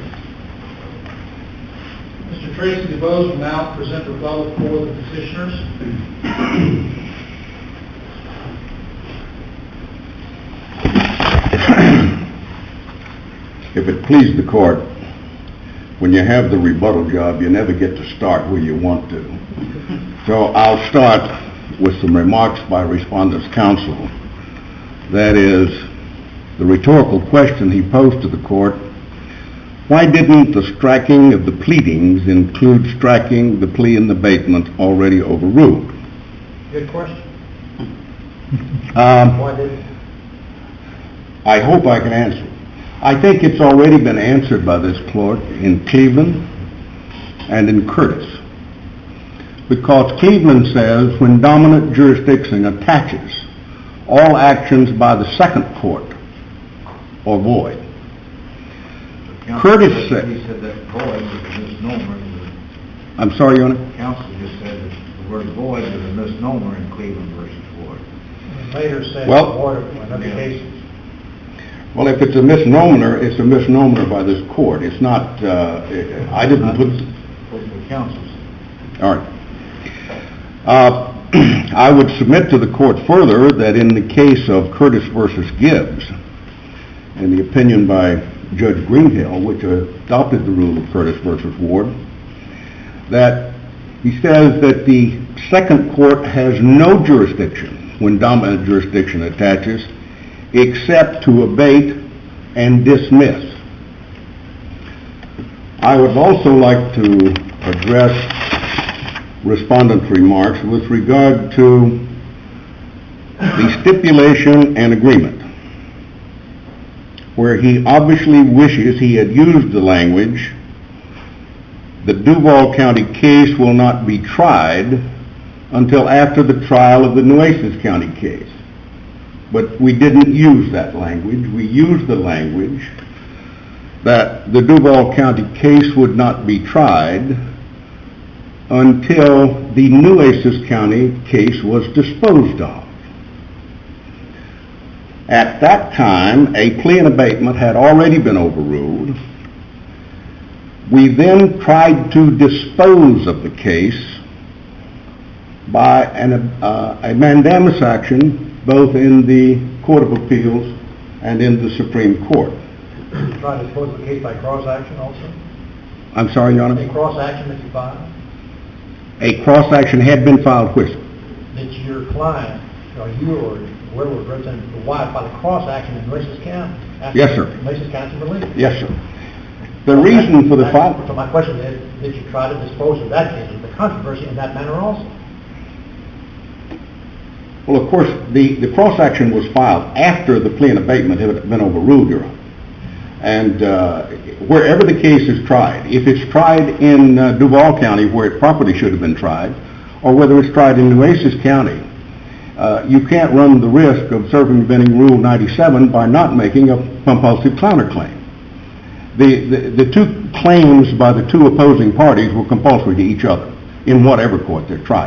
B: Mister Tracy DeBose will now present rebuttal for the petitioners.
K: If it please the court, when you have the rebuttal job, you never get to start where you want to. So I'll start with some remarks by Respondent's counsel. That is, the rhetorical question he posed to the court, why didn't the striking of the pleadings include striking the plea in abatement already overruled?
B: Good question.
K: Um,
B: Why didn't?
K: I hope I can answer. I think it's already been answered by this court in Cleveland and in Curtis. Because Cleveland says when dominant jurisdiction attaches, all actions by the second court are void. Curtis said...
G: He said that void was a misnomer.
K: I'm sorry, Your Honor?
G: Counsel just said that the word void was a misnomer in Cleveland versus Ward.
B: Later said
K: Well,
B: Ward in other cases.
K: Well, if it's a misnomer, it's a misnomer by this court. It's not, uh, I didn't put...
G: What the counsel said.
K: All right. Uh, I would submit to the court further that in the case of Curtis versus Gibbs, in the opinion by Judge Greenhill, which adopted the rule of Curtis versus Ward, that he says that the second court has no jurisdiction when dominant jurisdiction attaches, except to abate and dismiss. I would also like to address Respondent's remarks with regard to the stipulation and agreement, where he obviously wishes he had used the language, the Duval County case will not be tried until after the trial of the Nueces County case. But we didn't use that language. We used the language that the Duval County case would not be tried until the Nueces County case was disposed of. At that time, a plea in abatement had already been overruled. We then tried to dispose of the case by an, uh, a mandamus action both in the Court of Appeals and in the Supreme Court.
B: You tried to dispose of the case by cross-action also?
K: I'm sorry, Your Honor?
B: A cross-action that you filed?
K: A cross-action had been filed with.
B: That your client, or you or whoever was representing the wife, filed a cross-action in Nueces County?
K: Yes, sir.
B: Nueces County relief?
K: Yes, sir. The reason for the file...
B: So my question is, did you try to dispose of that case, of the controversy in that manner also?
K: Well, of course, the, the cross-action was filed after the plea in abatement had been overruled, Your Honor. And uh, wherever the case is tried, if it's tried in uh, Duval County where it properly should have been tried, or whether it's tried in Nueces County, uh, you can't run the risk of circumventing Rule ninety-seven by not making a compulsive counterclaim. The, the, the two claims by the two opposing parties were compulsory to each other in whatever court they're tried.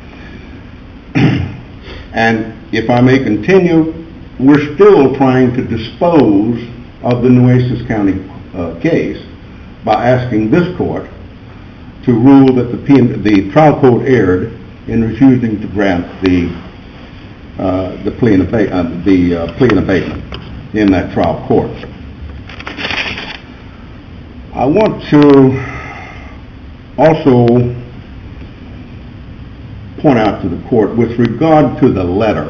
K: And if I may continue, we're still trying to dispose of the Nueces County uh, case by asking this court to rule that the, P- the trial court erred in refusing to grant the uh, the plea and abate, uh, the uh, plea and abatement in that trial court. I want to also point out to the court with regard to the letter.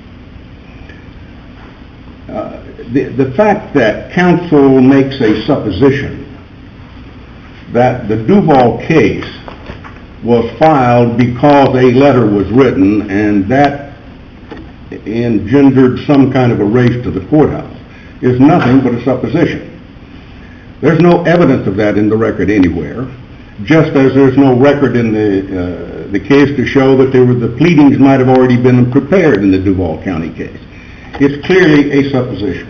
K: Uh, the, the fact that counsel makes a supposition that the Duval case was filed because a letter was written and that engendered some kind of a race to the courthouse is nothing but a supposition. There's no evidence of that in the record anywhere, just as there's no record in the uh, the case to show that there were the pleadings might have already been prepared in the Duval County case. It's clearly a supposition.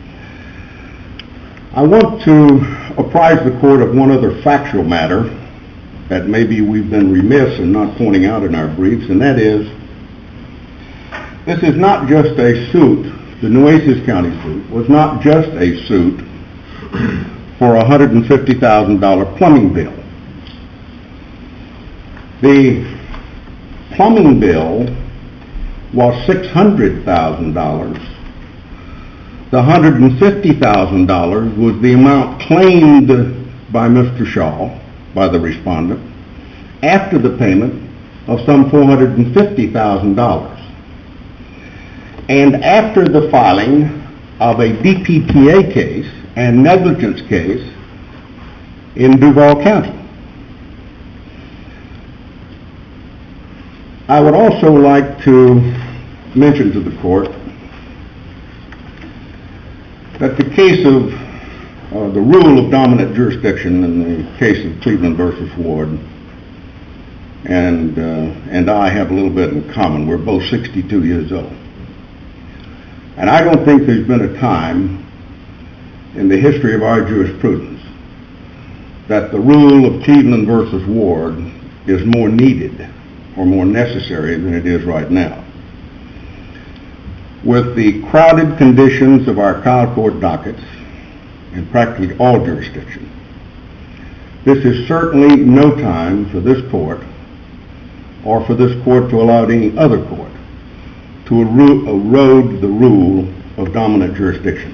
K: I want to apprise the court of one other factual matter that maybe we've been remiss in not pointing out in our briefs, and that is, this is not just a suit, the Nueces County suit was not just a suit for a one hundred fifty thousand dollars plumbing bill. The plumbing bill was six hundred thousand dollars. The one hundred fifty thousand dollars was the amount claimed by Mister Shaw, by the respondent, after the payment of some four hundred fifty thousand dollars. And after the filing of a D P T A case and negligence case in Duval County. I would also like to mention to the court that the case of uh, the rule of dominant jurisdiction in the case of Cleveland versus Ward and uh, and I have a little bit in common. We're both sixty-two years old. And I don't think there's been a time in the history of our jurisprudence that the rule of Cleveland versus Ward is more needed or more necessary than it is right now. With the crowded conditions of our trial court dockets in practically all jurisdictions, this is certainly no time for this court or for this court to allow any other court to erode the rule of dominant jurisdiction.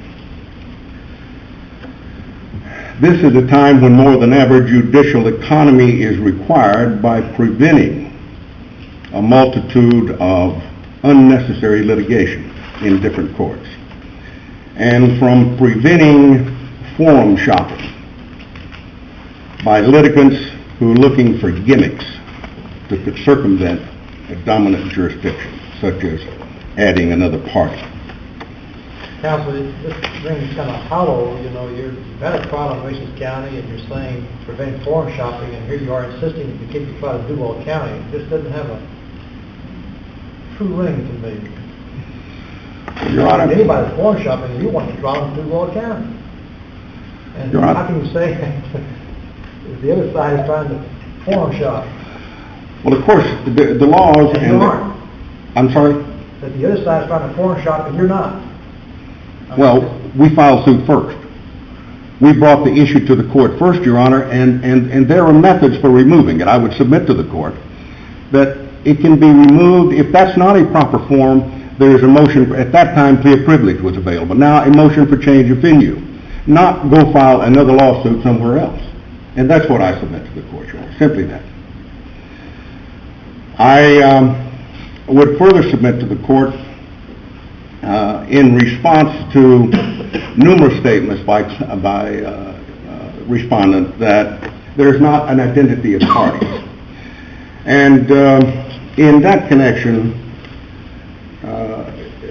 K: This is a time when more than ever judicial economy is required by preventing a multitude of unnecessary litigation in different courts and from preventing forum shopping by litigants who are looking for gimmicks to circumvent a dominant jurisdiction, such as adding another party.
B: Counsel, this rings kind of hollow. You know, you're at a trial in Nueces County and you're saying prevent forum shopping, and here you are insisting to keep the trial in Duval County. It just doesn't have a true ring to me.
K: Your Honor,
B: anybody forum shopping, you want to trial in Duval County. And
K: Your Honor,
B: how can you say that the other side is trying to forum shop?
K: Well, of course, the, the laws
B: and,
K: and
B: you
K: the,
B: aren't.
K: I'm sorry?
B: That the other side is trying to forum shop and you're not. I
K: Well,
B: mean,
K: we filed suit first. We brought the issue to the court first, Your Honor, and, and, and there are methods for removing it. I would submit to the court that it can be removed. If that's not a proper form, there is a motion. At that time, plea of privilege was available. Now, a motion for change of venue. Not go file another lawsuit somewhere else. And that's what I submit to the court, Your Honor. Simply that. I um, would further submit to the court uh, in response to numerous statements by, by uh, uh, respondents that there's not an identity of parties. And uh, in that connection, uh,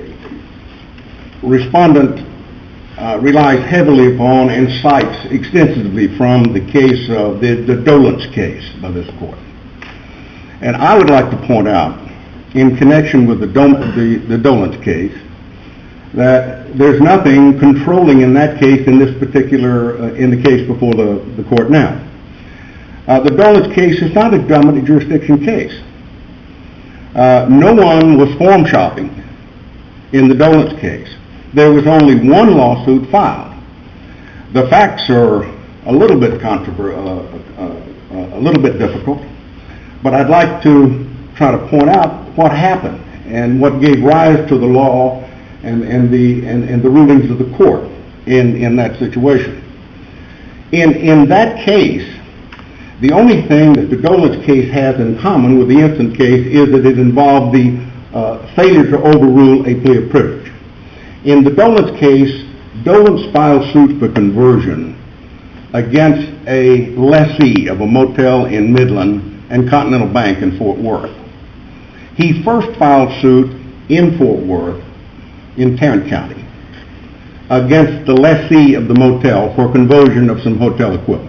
K: respondent uh, relies heavily upon and cites extensively from the case of the, the Dolence case by this court. And I would like to point out in connection with the Dol- the, the Dolans case, that there's nothing controlling in that case in this particular, uh, in the case before the, the court now. Uh, the Dolans case is not a dominant jurisdiction case. Uh, no one was form shopping in the Dolans case. There was only one lawsuit filed. The facts are a little bit controver- uh, uh, uh, a little bit difficult, but I'd like to try to point out what happened and what gave rise to the law and, and the and, and the rulings of the court in, in that situation. In in that case, the only thing that the Dolans case has in common with the instant case is that it involved the uh, failure to overrule a plea of privilege. In the Dolans case, Dolans filed suit for conversion against a lessee of a motel in Midland and Continental Bank in Fort Worth. He first filed suit in Fort Worth in Tarrant County against the lessee of the motel for conversion of some hotel equipment.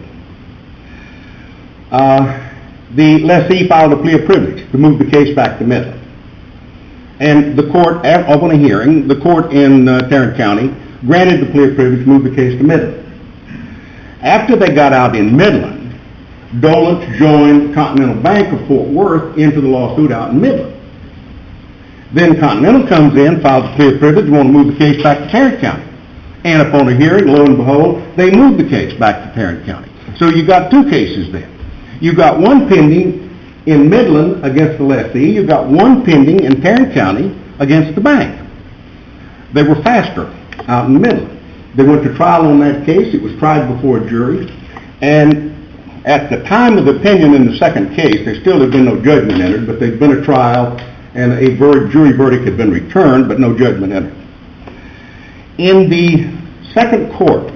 K: Uh, the lessee filed a plea of privilege to move the case back to Midland. And the court, upon a hearing, the court in uh, Tarrant County granted the plea of privilege to move the case to Midland. After they got out in Midland, Dolans joined Continental Bank of Fort Worth into the lawsuit out in Midland. Then Continental comes in, files a plea of privilege, want to move the case back to Tarrant County. And upon a hearing, lo and behold, they moved the case back to Tarrant County. So you got two cases then. You got one pending in Midland against the lessee. You got one pending in Tarrant County against the bank. They were faster out in Midland. They went to trial on that case. It was tried before a jury. And at the time of the opinion in the second case, there still had been no judgment entered, but there'd been a trial and a ver- jury verdict had been returned, but no judgment entered. In the second court,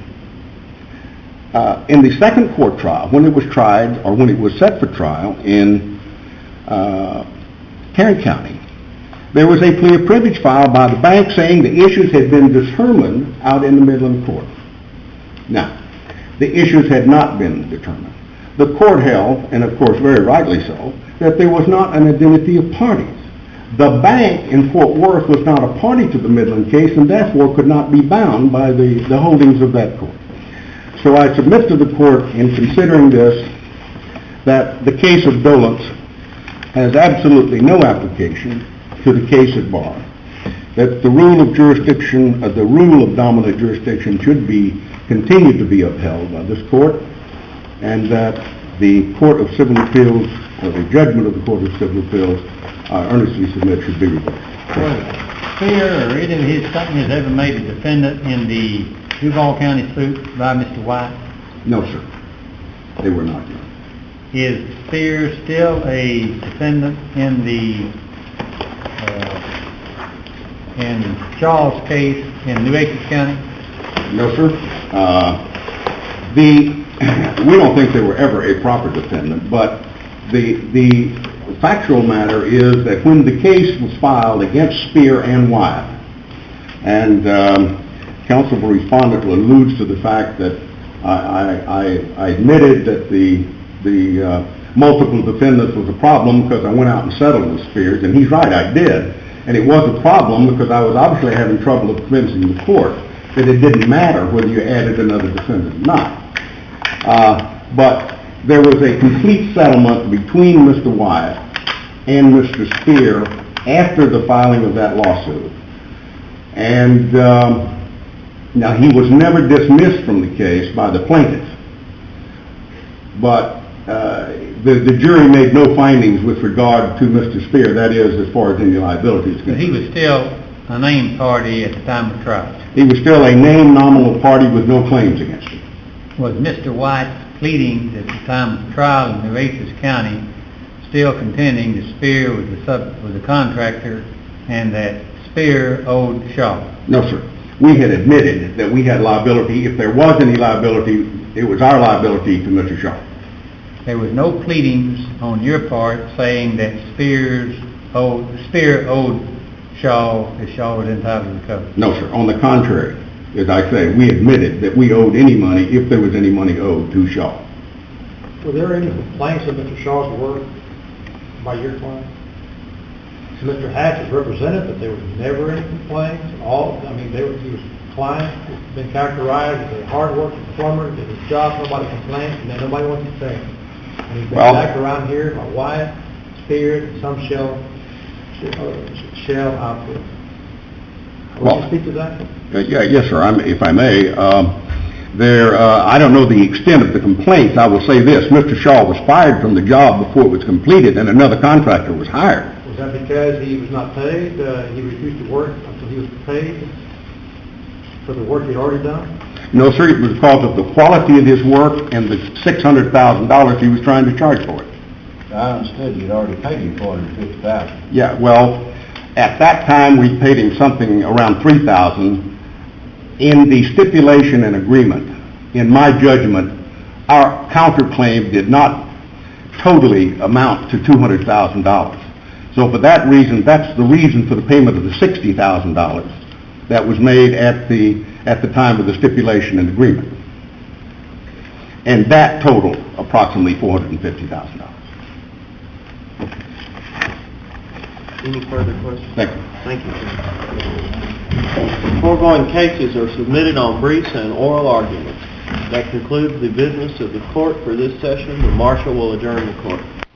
K: uh, in the second court trial, when it was tried, or when it was set for trial in uh, Tarrant County, there was a plea of privilege filed by the bank saying the issues had been determined out in the Midland court. Now, the issues had not been determined. The court held, and of course very rightly so, that there was not an identity of parties. The bank in Fort Worth was not a party to the Midland case and therefore could not be bound by the, the holdings of that court. So I submit to the court in considering this that the case of Dolans has absolutely no application to the case at bar, that the rule of jurisdiction, uh, the rule of dominant jurisdiction should be continued to be upheld by this court, and that the Court of Civil Appeals, or the judgment of the Court of Civil Appeals, I earnestly submit should be reversed.
F: Was Spear or any of his companies ever made a defendant in the Duval County suit by Mister White?
K: No, sir. They were not.
F: Is Spear still a defendant in the uh, in Shaw's case in Nueces County?
K: No, sir. Uh, the we don't think they were ever a proper defendant, but the the factual matter is that when the case was filed against Spear and Wyatt, and um, counsel for respondent alludes to the fact that I, I, I admitted that the the uh, multiple defendants was a problem because I went out and settled with Spears, and he's right, I did, and it was a problem because I was obviously having trouble convincing the court that it didn't matter whether you added another defendant or not. Uh, but there was a complete settlement between Mister Wyatt and Mister Spear after the filing of that lawsuit. And um, now he was never dismissed from the case by the plaintiff. But uh, the, the jury made no findings with regard to Mister Spear, that is, as far as any liability is concerned.
F: But he was still a named party at the time of trial.
K: He was still a named nominal party with no claims against him.
F: Was Mister White pleading at the time of trial in Nueces County still contending that Spear was the, sub, was the contractor and that Spear owed Shaw?
K: No, sir. We had admitted that we had liability. If there was any liability, it was our liability to Mister Shaw.
F: There was no pleadings on your part saying that Spears owed, Spear owed Shaw, that Shaw was entitled to recover?
K: No, sir. On the contrary, as I say, we admitted that we owed any money if there was any money owed to Shaw.
B: Were there any complaints of Mister Shaw's work by your client? Mister Hatch was represented, but there was never any complaints. All, I mean, they were, he was client, been characterized as a hard-working plumber, did his job, nobody complained, and then nobody wants to pay him. And he's been
K: Well-
B: back around here, my wife, Spirit, and some shell, uh, shell outfit. Would
K: Well-
B: you speak to that?
K: Uh, Yeah, yes, sir, I'm- if I may. Um, There, uh, I don't know the extent of the complaints. I will say this, Mister Shaw was fired from the job before it was completed, and another contractor was hired.
B: Was that because he was not paid, uh, he refused to work until he was paid for the work he'd already done?
K: No, sir, it was because of the quality of his work and the six hundred thousand dollars he was trying to charge for it.
G: I understood you'd already paid him four hundred and fifty thousand dollars.
K: Yeah, well, at that time, we paid him something around three thousand dollars. In the stipulation and agreement, in my judgment, our counterclaim did not totally amount to two hundred thousand dollars. So for that reason, that's the reason for the payment of the sixty thousand dollars that was made at the, at the time of the stipulation and agreement. And that totaled approximately four hundred fifty thousand dollars.
E: Any further questions?
K: Thank you.
E: Thank you, sir. The foregoing cases are submitted on briefs and oral arguments. That concludes the business of the court for this session. The marshal will adjourn the court.